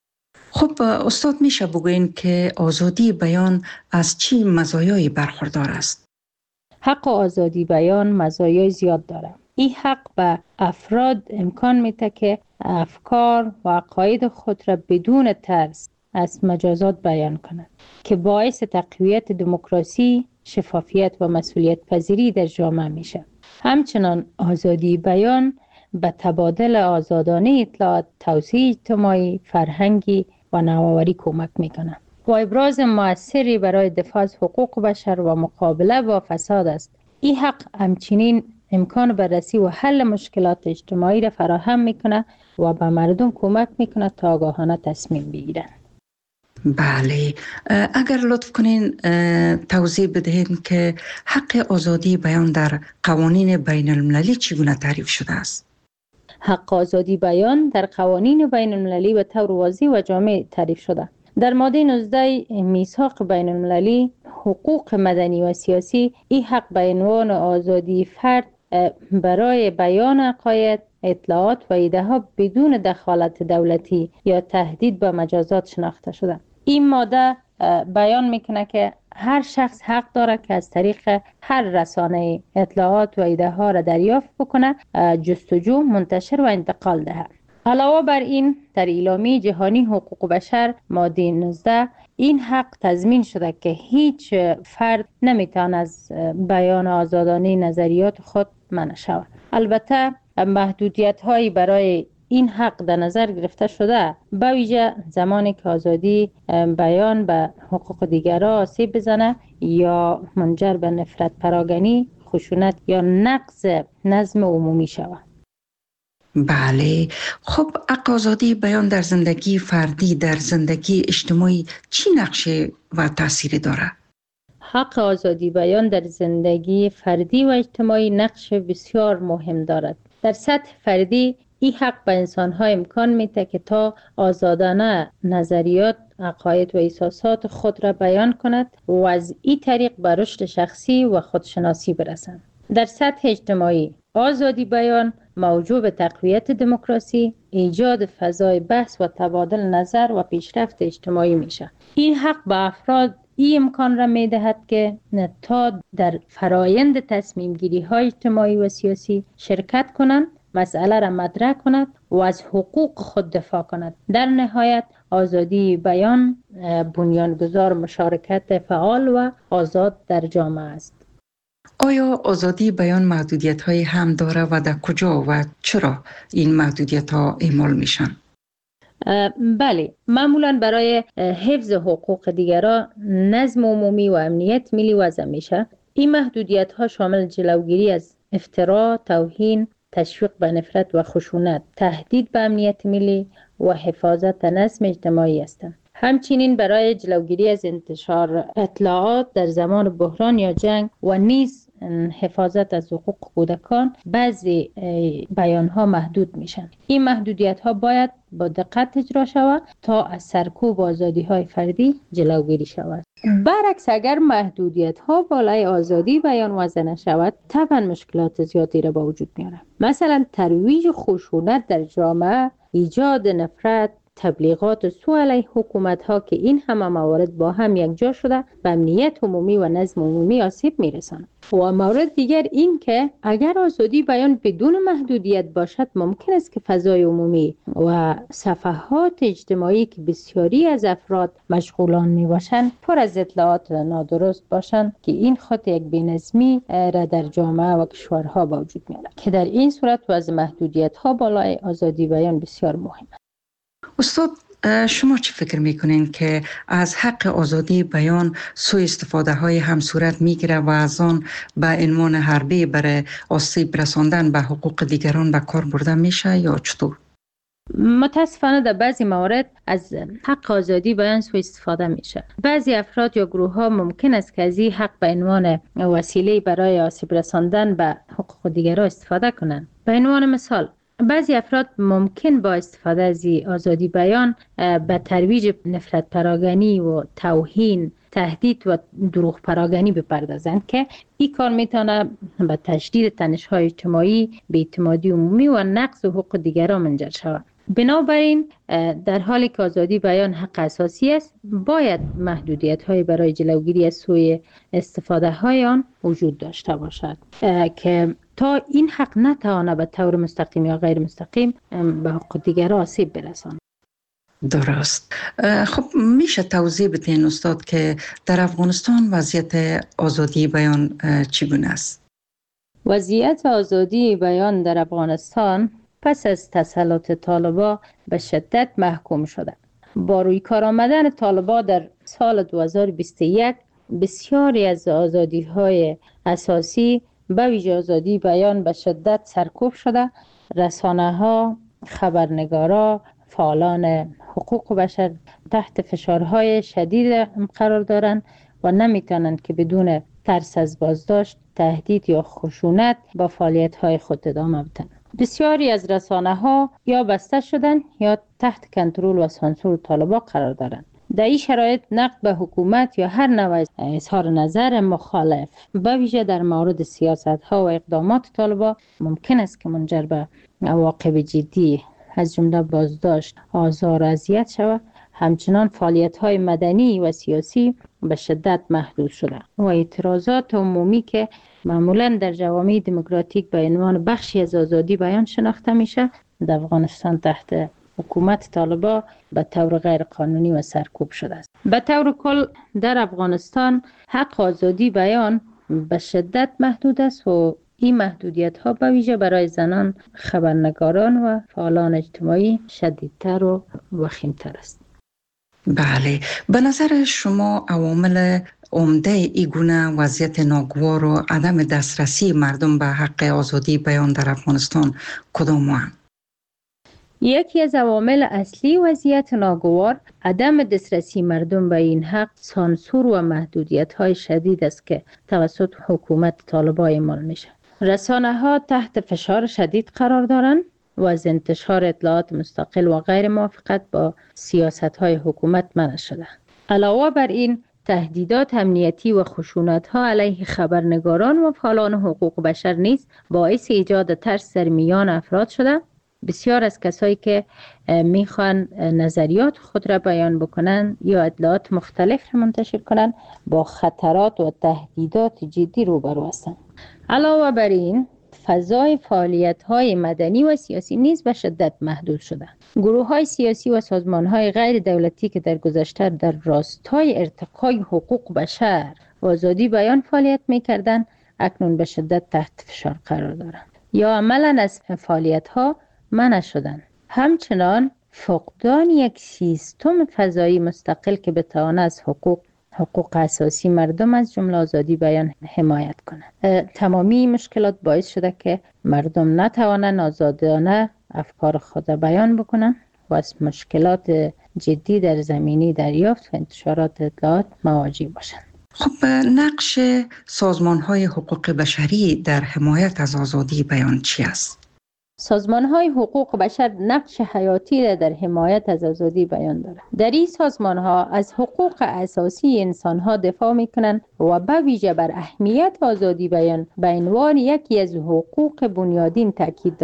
خب استاد میشه بگوین که آزادی بیان از چی مزایایی برخوردار است؟ حق آزادی بیان مزایای زیاد دارد. این حق به افراد امکان میده که افکار و عقاید خود را بدون ترس از مجازات بیان کنند که باعث تقویت دموکراسی، شفافیت و مسئولیت پذیری در جامعه میشه. همچنان آزادی بیان به تبادل آزادانه اطلاعات، توسعه اجتماعی، فرهنگی و نوآوری کمک میکنه و ابراز مؤثری برای دفاع از حقوق بشر و مقابله با فساد است. این حق همچنین امکان بررسی و حل مشکلات اجتماعی را فراهم میکنه و به مردم کمک میکنه تا آگاهانه تصمیم بگیرن. بله، اگر لطف کنین توضیح بدهید که حق آزادی بیان در قوانین بین المللی چگونه تعریف شده است؟ حق آزادی بیان در قوانین بین المللی به طور واضح و جامع تعریف شده. در ماده 19 میثاق بین المللی حقوق مدنی و سیاسی این حق به عنوان آزادی فرد برای بیان عقاید، اطلاعات و ایده ها بدون دخالت دولتی یا تهدید به مجازات شناخته شده. این ماده بیان میکنه که هر شخص حق داره که از طریق هر رسانه اطلاعات و ایده ها را دریافت بکنه، جستجو، منتشر و انتقال دهد. علاوه بر این در اعلامیه جهانی حقوق بشر ماده 19 این حق تضمین شده که هیچ فرد نمیتواند از بیان آزادانه نظریات خود منع شود. البته محدودیت هایی برای این حق در نظر گرفته شده، به ویژه زمانی که آزادی بیان به حقوق دیگران آسیب بزنه یا منجر به نفرت پراگنی، خشونت یا نقض نظم عمومی شود. بله، خب حق آزادی بیان در زندگی فردی، در زندگی اجتماعی چی نقشه و تأثیری داره؟ حق آزادی بیان در زندگی فردی و اجتماعی نقش بسیار مهم دارد. در سطح فردی این حق به انسان‌ها امکان میده که تا آزادانه نظریات، عقاید و احساسات خود را بیان کند و از این طریق به رشد شخصی و خودشناسی برسند. در سطح اجتماعی آزادی بیان موجب به تقویت دموکراسی، ایجاد فضای بحث و تبادل نظر و پیشرفت اجتماعی میشه. این حق به افراد این امکان را میدهد که تا در فرایند تصمیم گیری های اجتماعی و سیاسی شرکت کنند، مسئله را مطرح کند و از حقوق خود دفاع کند. در نهایت آزادی بیان بنیانگذار مشارکت فعال و آزاد در جامعه است. آیا آزادی بیان محدودیت های هم داره و در کجا و چرا این محدودیت ها اعمال میشن؟ بله، معمولا برای حفظ حقوق دیگران، نظم عمومی و امنیت ملی وضع میشه. این محدودیت ها شامل جلوگیری از افترا، توهین، تشویق به نفرت و خشونت، تهدید به امنیت ملی و حفاظت نظم اجتماعی هستند. همچنین برای جلوگیری از انتشار اطلاعات در زمان بحران یا جنگ و نیز حفاظت از حقوق کودکان بعضی بیانها محدود میشن. این محدودیت ها باید با دقت اجرا شود تا از سرکوب آزادی های فردی جلوگیری شود. برعکس اگر محدودیت ها بالای آزادی بیان وضع نشود، طبعا مشکلات زیادی را به وجود میاره. مثلا ترویج خشونت در جامعه، ایجاد نفرت، تبلیغات سو علیه حکومت ها که این همه موارد با هم یکجا شده به امنیت عمومی و نظم عمومی آسیب میرساند. و مورد دیگر این که اگر آزادی بیان بدون محدودیت باشد، ممکن است که فضای عمومی و صفحات اجتماعی که بسیاری از افراد مشغولان می باشند پر از اطلاعات نادرست باشند که این خود یک بی‌نظمی را در جامعه و کشورها به وجود می‌آورد که در این صورت وضع محدودیت ها بالای آزادی بیان بسیار مهم است. استاد، شما چی فکر میکنین که از حق آزادی بیان سوء استفاده های هم صورت میگیره و از آن به عنوان حربه برای آسیب رساندن به حقوق دیگران به کار برده میشه یا چطور؟ متاسفانه در بعضی موارد از حق آزادی بیان سوء استفاده میشه. بعضی افراد یا گروه ها ممکن است که از این حق به عنوان وسیله برای آسیب رساندن به حقوق دیگران استفاده کنند. به عنوان مثال، بعضی افراد ممکن با استفاده از آزادی بیان به ترویج نفرت پراگنی و توهین، تهدید و دروغ پراگنی بپردازند که این کار میتونه به تشدید تنش‌های اجتماعی، بی‌اعتمادی عمومی و نقض حقوق دیگران منجر شود. بنابراین در حالی که آزادی بیان حق اساسی است، باید محدودیت‌های برای جلوگیری از سوء استفاده‌های آن وجود داشته باشد که تا این حق نتواند به طور مستقیم یا غیر مستقیم به حقوق دیگران آسیب برساند. درست. خب میشه توضیح بدین استاد که در افغانستان وضعیت آزادی بیان چگونه است؟ وضعیت آزادی بیان در افغانستان پس از تسلط طالبان به شدت محکوم شده. با روی کار آمدن طالبان در سال 2021 بسیاری از آزادی‌های اساسی به ویژه آزادی بیان به شدت سرکوب شده. رسانه‌ها، خبرنگارا، فعالان حقوق بشر تحت فشارهای شدید قرار دارند و نمیتونند که بدون ترس از بازداشت، تهدید یا خشونت با فعالیت‌های خود ادامه بدن. بسیاری از رسانه‌ها یا بسته شدن یا تحت کنترل و سانسور طالبان قرار دارند. در این شرایط نقد به حکومت یا هر نوع اظهار نظر مخالف به ویژه در مورد سیاست‌ها و اقدامات طالبان ممکن است که منجر به عواقب جدی از جمله بازداشت، آزار و اذیت شود. همچنان فعالیت‌های مدنی و سیاسی به شدت محدود شده و اعتراضات عمومی که معمولاً در جوامع دموکراتیک به عنوان بخشی از آزادی بیان شناخته میشه، در افغانستان تحت حکومت طالبان به طور غیر قانونی و سرکوب شده است. به طور کل در افغانستان حق آزادی بیان به شدت محدود است و این محدودیت ها به ویژه برای زنان، خبرنگاران و فعالان اجتماعی شدیدتر و وخیمتر است. بله، به نظر شما عوامل عمده ای گونه وضعیت ناگوار و عدم دسترسی مردم به حق آزادی بیان در افغانستان کدام‌اند؟ یکی از عوامل اصلی وضعیت ناگوار عدم دسترسی مردم به این حق سانسور و محدودیت‌های شدید است که توسط حکومت طالبان اعمال میشه. رسانه‌ها تحت فشار شدید قرار دارند و از انتشار اطلاعات مستقل و غیر موافقت با سیاست‌های حکومت منع شده. علاوه بر این، تهدیدات امنیتی و خشونت‌ها علیه خبرنگاران و فعالان حقوق بشر نیز باعث ایجاد ترس در میان افراد شده. بسیار از کسایی که میخوان نظریات خود را بیان بکنن یا اطلاعات مختلف را منتشر کنن با خطرات و تهدیدات جدی روبرو هستند. علاوه بر این، فضای فعالیت‌های مدنی و سیاسی نیز به شدت محدود شده. گروه‌های سیاسی و سازمان‌های غیر دولتی که در گذشته در راستای ارتقای حقوق بشر و آزادی بیان فعالیت می‌کردند، اکنون به شدت تحت فشار قرار دارند یا عملاً از فعالیت‌ها منع شدند. همچنان فقدان یک سیستم فضایی مستقل که بتواند از حقوق اساسی مردم از جمله آزادی بیان حمایت کنند. تمامی مشکلات باعث شده که مردم نتوانند آزادانه افکار خود بیان بکنند و از مشکلات جدی در زمینه دریافت و انتشارات اطلاعات مواجه باشند. خب نقش سازمان‌های حقوق بشری در حمایت از آزادی بیان چی است؟ سازمان‌های حقوق بشر نقش حیاتی در حمایت از آزادی بیان دارند. در این سازمان‌ها از حقوق اساسی انسان‌ها دفاع می‌کنند و به ویژه بر اهمیت آزادی بیان به عنوان یکی از حقوق بنیادین تاکید دارند.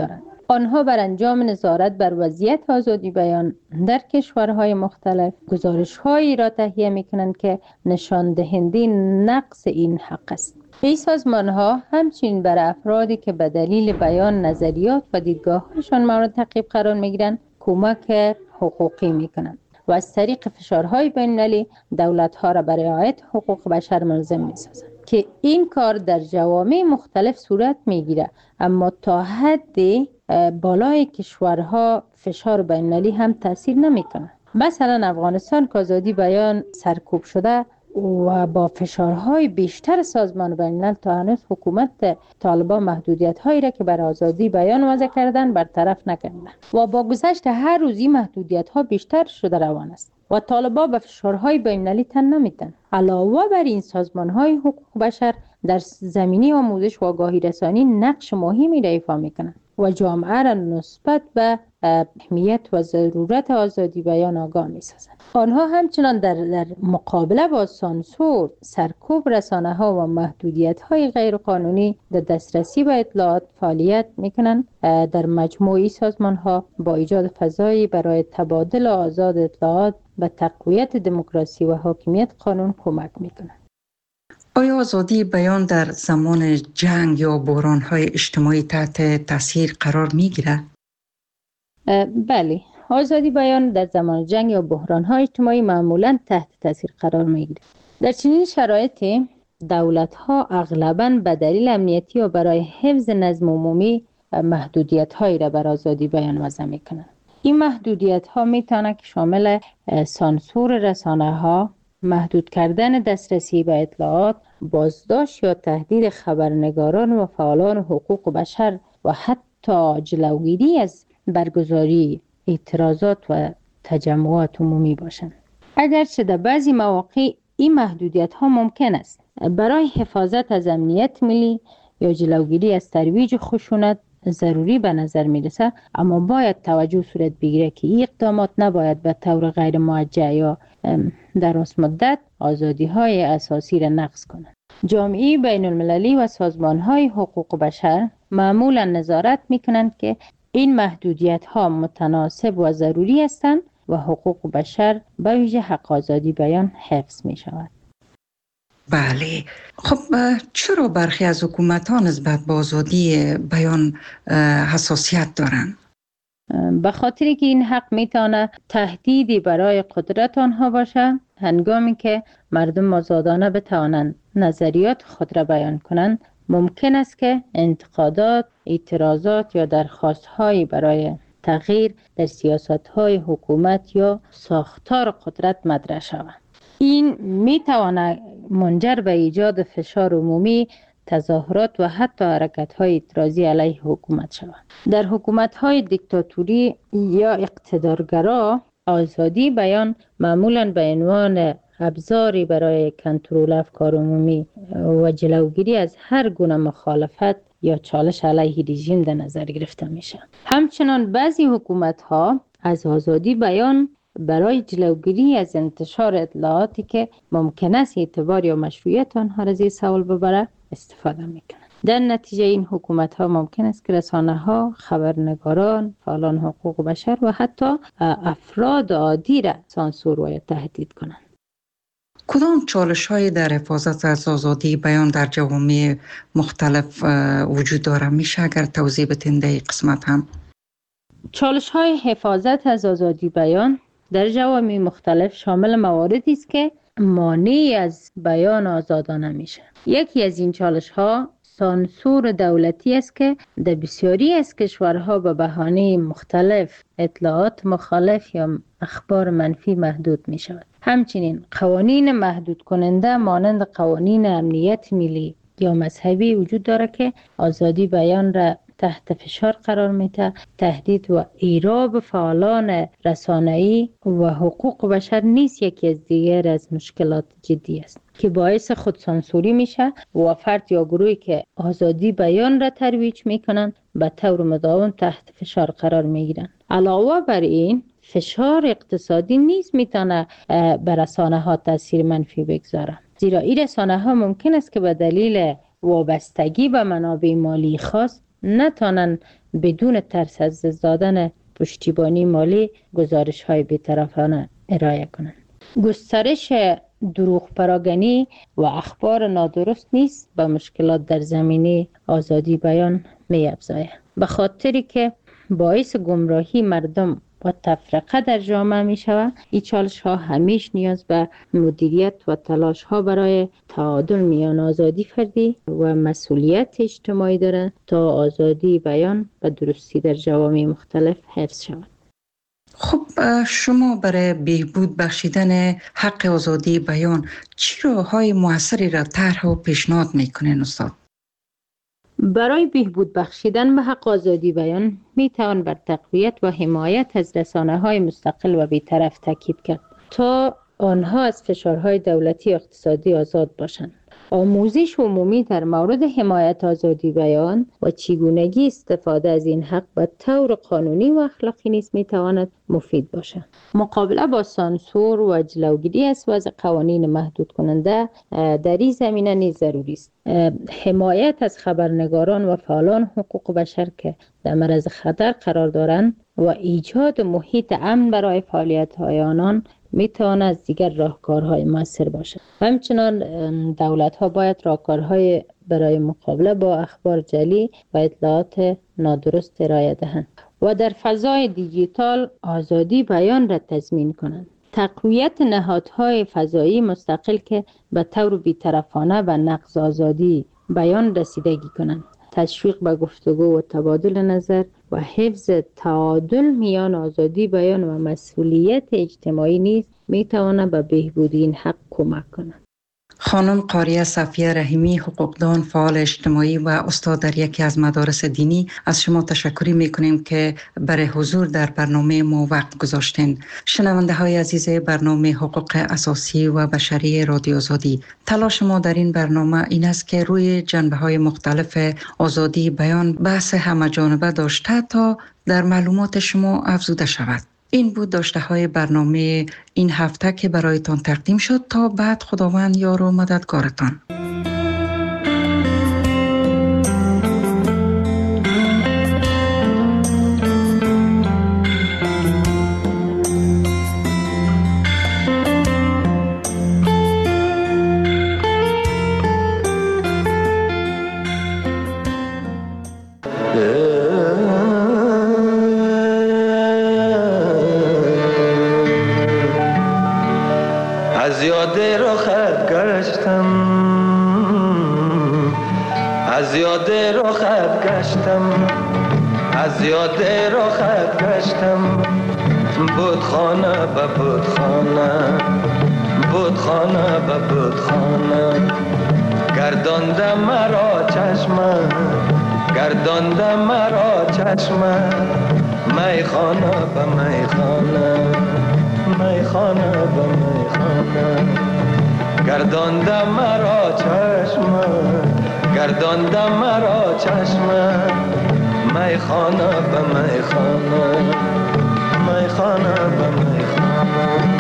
آنها بر انجام نظارت بر وضعیت آزادی بیان در کشورهای مختلف گزارش‌هایی را تهیه می‌کنند که نشان دهنده نقص این حق است. این سازمان‌ها همچنین بر افرادی که به دلیل بیان نظریات و دیدگاه‌هایشان مورد تعقیب قرار می‌گیرند کمک حقوقی می‌کنند و از طریق فشارهای بین‌المللی دولت‌ها را برای رعایت حقوق بشر ملزم می‌سازند که این کار در جوامع مختلف صورت می‌گیرد، اما تا حدی بالای کشورها فشار بین‌المللی هم تاثیر نمی‌کند. مثلا افغانستان که آزادی بیان سرکوب شده و با فشارهای بیشتر سازمان بین‌الملل تا هنوز حکومت طالبان محدودیت‌هایی را که بر آزادی بیان وضع کردن برطرف نکردند و با گذشت هر روزی محدودیت‌ها بیشتر شده روان است و طالبان به فشارهای بین‌المللی تن نمی‌دهند. علاوه بر این سازمان‌های حقوق بشر در زمینه آموزش و آگاهی رسانی نقش مهمی را ایفا می‌کنند و جامعه را نسبت به اهمیت و ضرورت آزادی بیان آگاه می‌سازند. آنها همچنان در مقابله با سانسور، سرکوب رسانه‌ها و محدودیت‌های غیرقانونی در دسترسی به اطلاعات فعالیت می‌کنند. در مجموعی سازمان‌ها با ایجاد فضایی برای تبادل آزاد اطلاعات به تقویت دموکراسی و حاکمیت قانون کمک می‌کنند. آیا آزادی بیان در زمان جنگ یا بحران‌های اجتماعی تحت تاثیر قرار می‌گیرد؟ بله، آزادی بیان در زمان جنگ یا بحران‌های اجتماعی معمولاً تحت تاثیر قرار می‌گیرد. در چنین شرایطی دولت‌ها اغلباً به دلیل امنیتی و برای حفظ نظم عمومی محدودیت‌هایی را بر آزادی بیان وضع می‌کنند. این محدودیت‌ها می‌تواند که شامل سانسور رسانه‌ها، محدود کردن دسترسی به اطلاعات، بازداشت یا تهدید خبرنگاران و فعالان حقوق بشر و حتی جلوگیری از برگزاری اعتراضات و تجمعات عمومی باشند. اگرچه در بعضی مواقع این محدودیت‌ها ممکن است برای حفاظت از امنیت ملی یا جلوگیری از ترویج خشونت ضروری به نظر میرسه، اما باید توجه صورت بگیره که این اقدامات نباید به طور غیر موجه یا دراز مدت آزادی‌های اساسی را نقض کنند. جامعه بین المللی و سازمان‌های حقوق بشر معمولا نظارت می‌کنند که این محدودیت‌ها متناسب و ضروری هستند و حقوق بشر به ویژه حق آزادی بیان حفظ می‌شود. بله، خب چرا برخی از حکومت‌ها نسبت به آزادی بیان حساسیت دارند؟ به خاطری که این حق میتونه تهدیدی برای قدرت آنها باشه، هنگامی که مردم آزادانه بتوانند نظریات خود را بیان کنند، ممکن است که انتقادات، اعتراضات یا درخواست‌هایی برای تغییر در سیاست‌های حکومت یا ساختار قدرت مطرح شود. این میتواند منجر به ایجاد فشار عمومی، تظاهرات و حتی حرکت‌های اعتراضی علیه حکومت شود. در حکومت‌های دیکتاتوری یا اقتدارگرا، آزادی بیان معمولاً به عنوان ابزاری برای کنترل افکار عمومی و جلوگیری از هر گونه مخالفت یا چالش علیه رژیم در نظر گرفته میشه. همچنان بعضی حکومت‌ها از آزادی بیان برای جلوگیری از انتشار اطلاعاتی که ممکن است اعتبار یا مشروعیت آنها را زیر سوال ببره استفاده میکنند. در نتیجه این حکومت‌ها ممکن است که رسانه‌ها، خبرنگاران، فعالان حقوق بشر و حتی افراد عادی را سانسور و تهدید کنند. کدام چالش‌های در حفاظت از آزادی بیان در جوامع مختلف وجود داره؟ میشه اگر توضیح بدین در این قسمت هم؟ چالش‌های حفاظت از آزادی بیان در جوامع مختلف شامل مواردی است که مانع از بیان آزادانه میشه. یکی از این چالش‌ها سانسور دولتی است که در بسیاری از کشورها به بهانه مختلف اطلاعات مخالف یا اخبار منفی محدود می شود. همچنین قوانین محدود کننده مانند قوانین امنیت ملی یا مذهبی وجود داره که آزادی بیان را تحت فشار قرار میده. تهدید و ایراب فعالان رسانه‌ای و حقوق بشر نیز یکی از دیگر از مشکلات جدی است که باعث خودسانسوری میشه و فرد یا گروهی که آزادی بیان را ترویج میکنن به طور مداوم تحت فشار قرار میگیرن. علاوه بر این فشار اقتصادی نیز میتونه بر رسانه‌ها تاثیر منفی بگذاره، زیرا این رسانه‌ها ممکن است که به دلیل وابستگی به منابع مالی خاص نتانن بدون ترس از دادن پشتیبانی مالی گزارش های بی‌طرفانه ارائه کنند. گسترش دروغ پراگنی و اخبار نادرست نیز به مشکلات در زمینه آزادی بیان می افزاید، به خاطری که باعث گمراهی مردم و تفرقه در جامعه می شود. این چالش ها همیش نیاز به مدیریت و تلاش ها برای تعادل میان آزادی فردی و مسئولیت اجتماعی دارند تا آزادی بیان و درستی در جوامع مختلف حفظ شود. خب شما برای بهبود بخشیدن حق آزادی بیان چی راه‌های موثری را طرح و پیشنهاد میکنین استاد؟ برای بهبود بخشیدن به حق آزادی بیان می توان بر تقویت و حمایت از رسانه‌های مستقل و بی‌طرف تاکید کرد تا آنها از فشارهای دولتی و اقتصادی آزاد باشند. آموزش عمومی در مورد حمایت آزادی بیان و چگونگی استفاده از این حق به طور قانونی و اخلاقی نیز می تواند مفید باشد. مقابله با سانسور و جلوگیری از وضع قوانین محدود کننده در این زمینه نیز ضروری است. حمایت از خبرنگاران و فعالان حقوق بشر که در معرض خطر قرار دارند و ایجاد محیط امن برای فعالیت‌های آنان می تواند از دیگر راهکارهای مؤثر باشد. همچنان دولت‌ها باید راهکارهای برای مقابله با اخبار جعلی و اطلاعات نادرست ارائه دهند و در فضای دیجیتال آزادی بیان را تضمین کنند. تقویت نهادهای فضایی مستقل که به طور بی‌طرفانه و نقض آزادی بیان رسیدگی کنند. تشویق به گفتگو و تبادل نظر و حفظ تعادل میان آزادی بیان و مسئولیت اجتماعی نیز میتواند به بهبود این حق کمک کند. خانم قاریه صفیه رحیمی، حقوقدان، فعال اجتماعی و استاد در یکی از مدارس دینی، از شما تشکر میکنیم که برای حضور در برنامه ما وقت گذاشتین. شنونده های عزیز برنامه حقوق اساسی و بشری رادیو آزادی، تلاش ما در این برنامه این است که روی جنبه های مختلف آزادی بیان بحث همه‌جانبه داشته تا در معلومات شما افزوده شود. این بود داشته های برنامه این هفته که برایتان تقدیم شد. تا بعد خداوند یار و مددگارتان. از یاد رخت گشتم بودخانه به بودخانه گردانده مرا چشمه میخانه به میخانه گردانده مرا چشمه میخانه به میخانه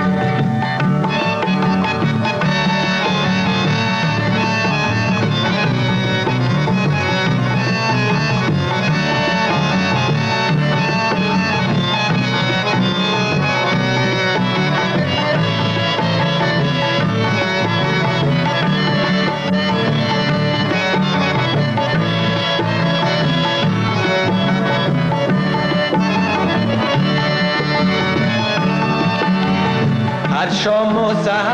هر شام و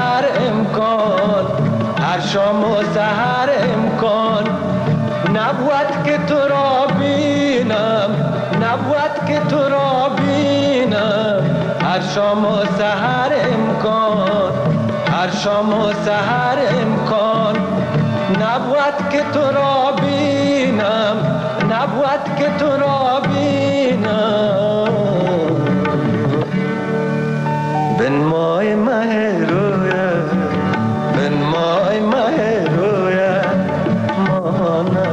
سحر امکان نبود که تو را بینم هر شام و سحر امکان نبود که تو را بینم بن مای مه رویت ماهانه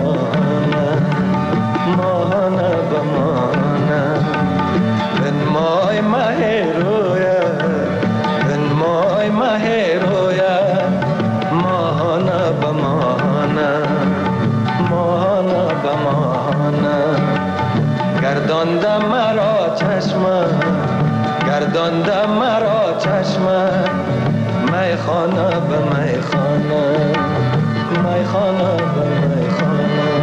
بمانه بن مای مه رویت ماهانه بمانه گردانده مرا چشمه میخانه به میخانه میخانه به میخانه.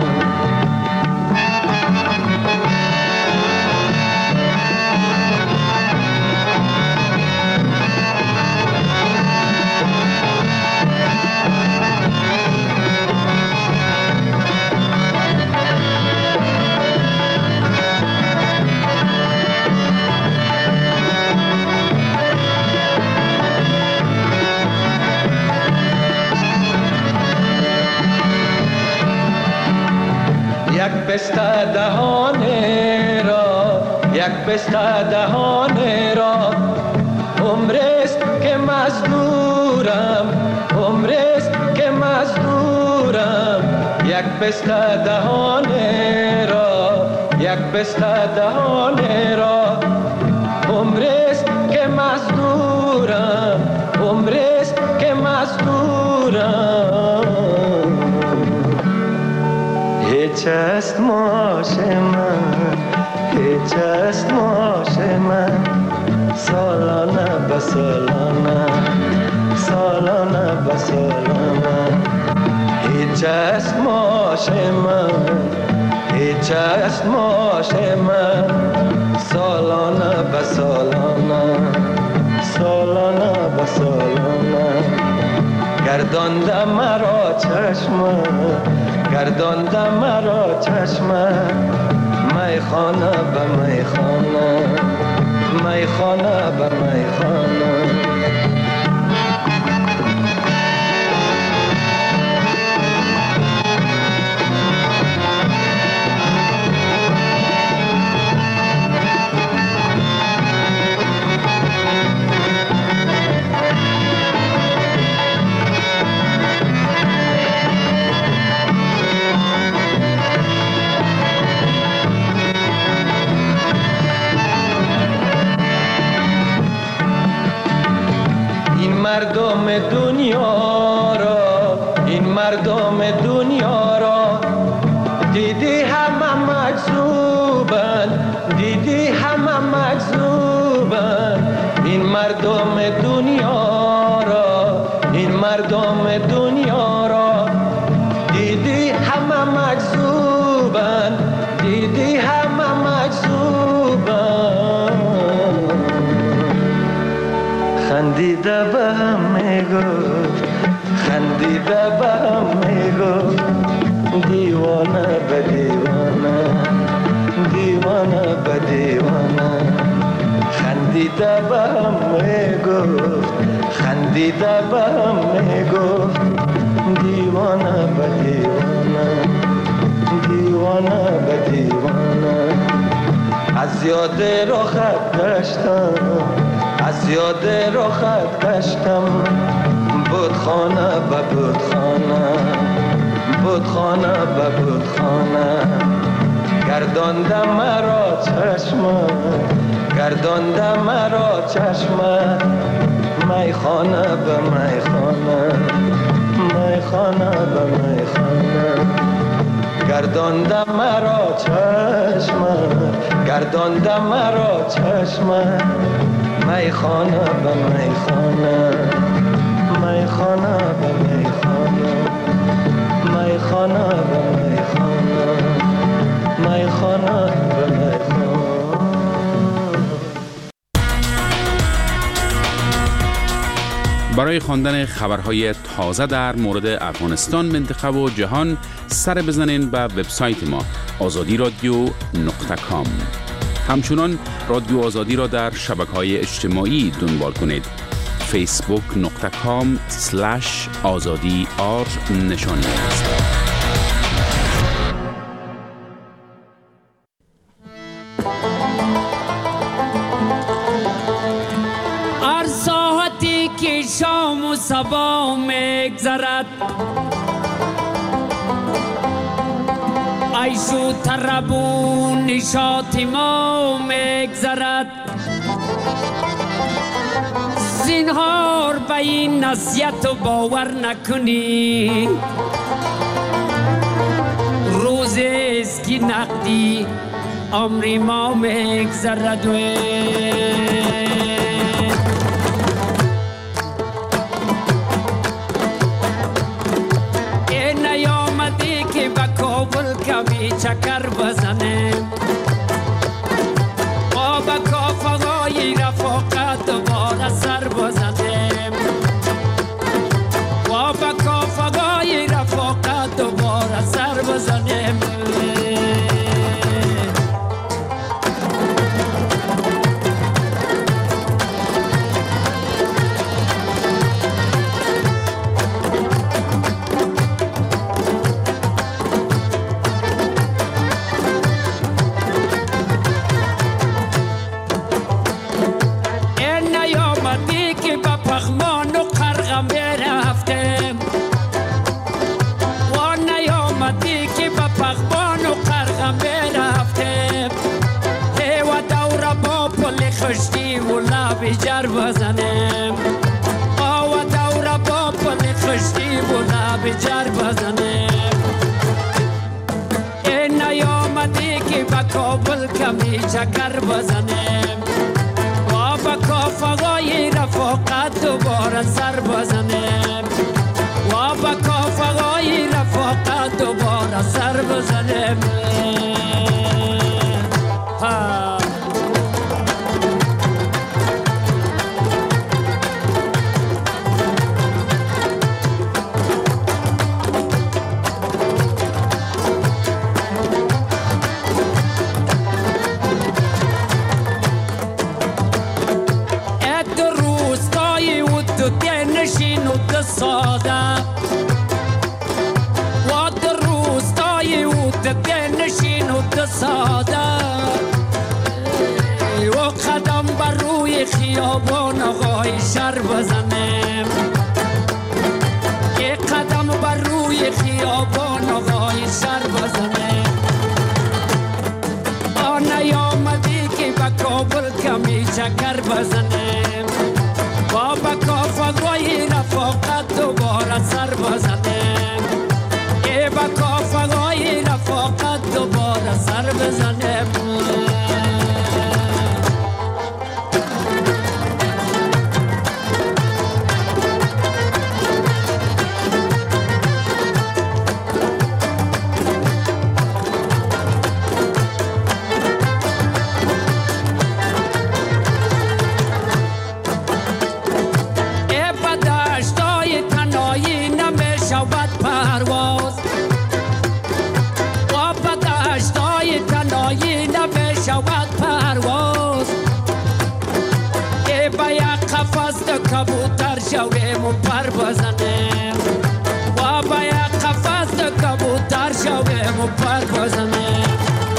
یک پسته دهانه را یک پسته دهانه را عمرست که مزدورم عمرست که مزدورم یک پسته دهانه را یک پسته دهانه را عمرست که مزدورم عمرست که مزدورم. هیچ است ماش من هیچ است ماش من سالانه به سالانه سالانه به سالانه. هیچ است ماش من هیچ است ماش من سالانه به سالانه سالانه به سالانه. گردانده مرا چشمه گردانده مرا چشمه میخانه به میخانه میخانه به میخانه. مردم دنیا را این مردم دنیا را دیدی همه مجذوبند دیدی همه مجذوبند. این مردم دنیا را این مردم دنیا را دیدی همه مجذوبند دیدی همه مجذوبند. خندیده به هم میگفت خندیده به هم میگفت دیوانه به دیوانه دیوانه به دیوانه. خندیده به هم میگفت خندیده به هم میگفت دیوانه به دیوانه دیوانه به دیوانه. از یاد رخت گشتم از یاد رخت گشتم بتخانه به بتخانه بتخانه به بتخانه. گردانده مرا چشمه گردانده مرا چشمه میخانه به میخانه میخانه به میخانه. گردانده مرا چشمه گردانده مرا چشمه میخانه به میخانه میخانه به میخانه میخانه به میخانه میخانه به میخانه. برای خواندن خبرهای تازه در مورد افغانستان، منطقه و جهان سر بزنین به وبسایت ما azadiradio.com. همچنان رادیو آزادی را در شبکه‌های اجتماعی دنبال کنید. facebook.com/azadi نشانی است. هر ساعتی که شام و صبا میگذرد عیش و طرب و نشاط ما میگذرد. زینهار به این نصیحت و باور نکنی، روزی است که نقدی عمری ما میگذرد و این نیامدی که به کابل کمی چکر بزنیم ما به کافه‌های رفاقت دوباره سر بزنیم ما به کافه‌های رفاقت دوباره سر بزنیم جر بزنیم آو دور با پل خشتی و لب جر بزنیم این نیامدی که به کابل کمی چکر بزنیم و به کافه‌های رفاقت دوباره سر بزنیم و به کافه‌های رفاقت دوباره سر بزنیم ساده و در روستای او دنشین و ساده و قدم بر روی خیابان آقای شر بزنیم که قدم بر روی خیابان آقای شر بزنیم نیامدی که به کابل کمی چکر بزنیم با به کافه‌های رفاقت دوباره سر بزنیم ای به کافه‌های رفاقت دوباره سر بزنیم کبوتر شویم و پر بزنیم و با یک قفس کبوتر شویم و پر بزنیم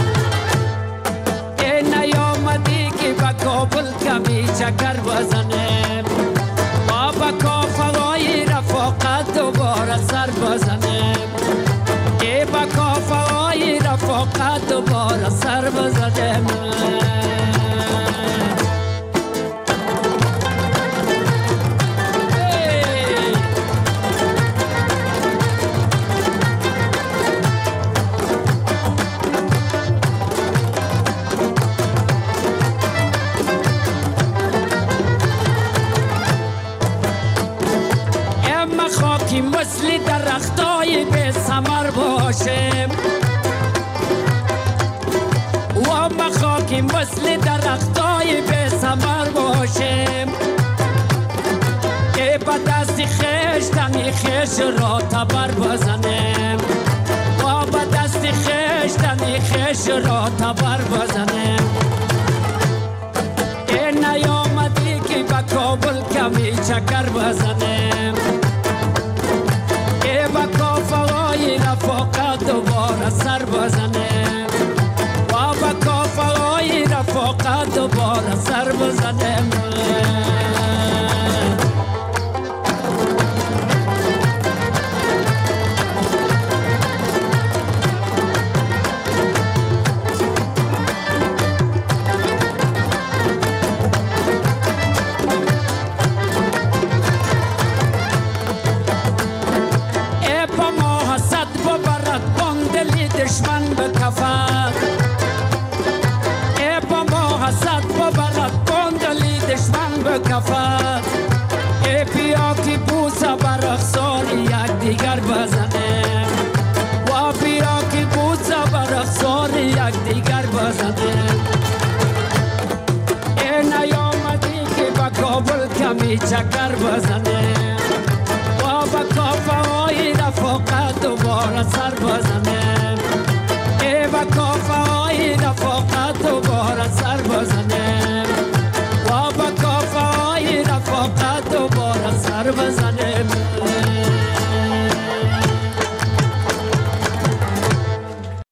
این نیامدی که به کابل کمی چکر بزنیم و به کافه‌های رفاقت دوباره سر بزنیم که به کافه‌های رفاقت دوباره سر بزنیم مثل درختای به ثمر باشیم و ما خاکی مثل درختای به ثمر باشیم که به دست خیش تنی خیش را تبر بزنیم و به دست خیش تنی خیش را تبر بزنیم این نیامدی که به کابل کمی چکر بزنیم با کافه‌های رفاقت دوباره سر بزنیم و با کافه‌های رفاقت دوباره سر بزنیم دشمن به کفر دستی چکر بزنه با کافه های رفاقت دوباره سر بزنه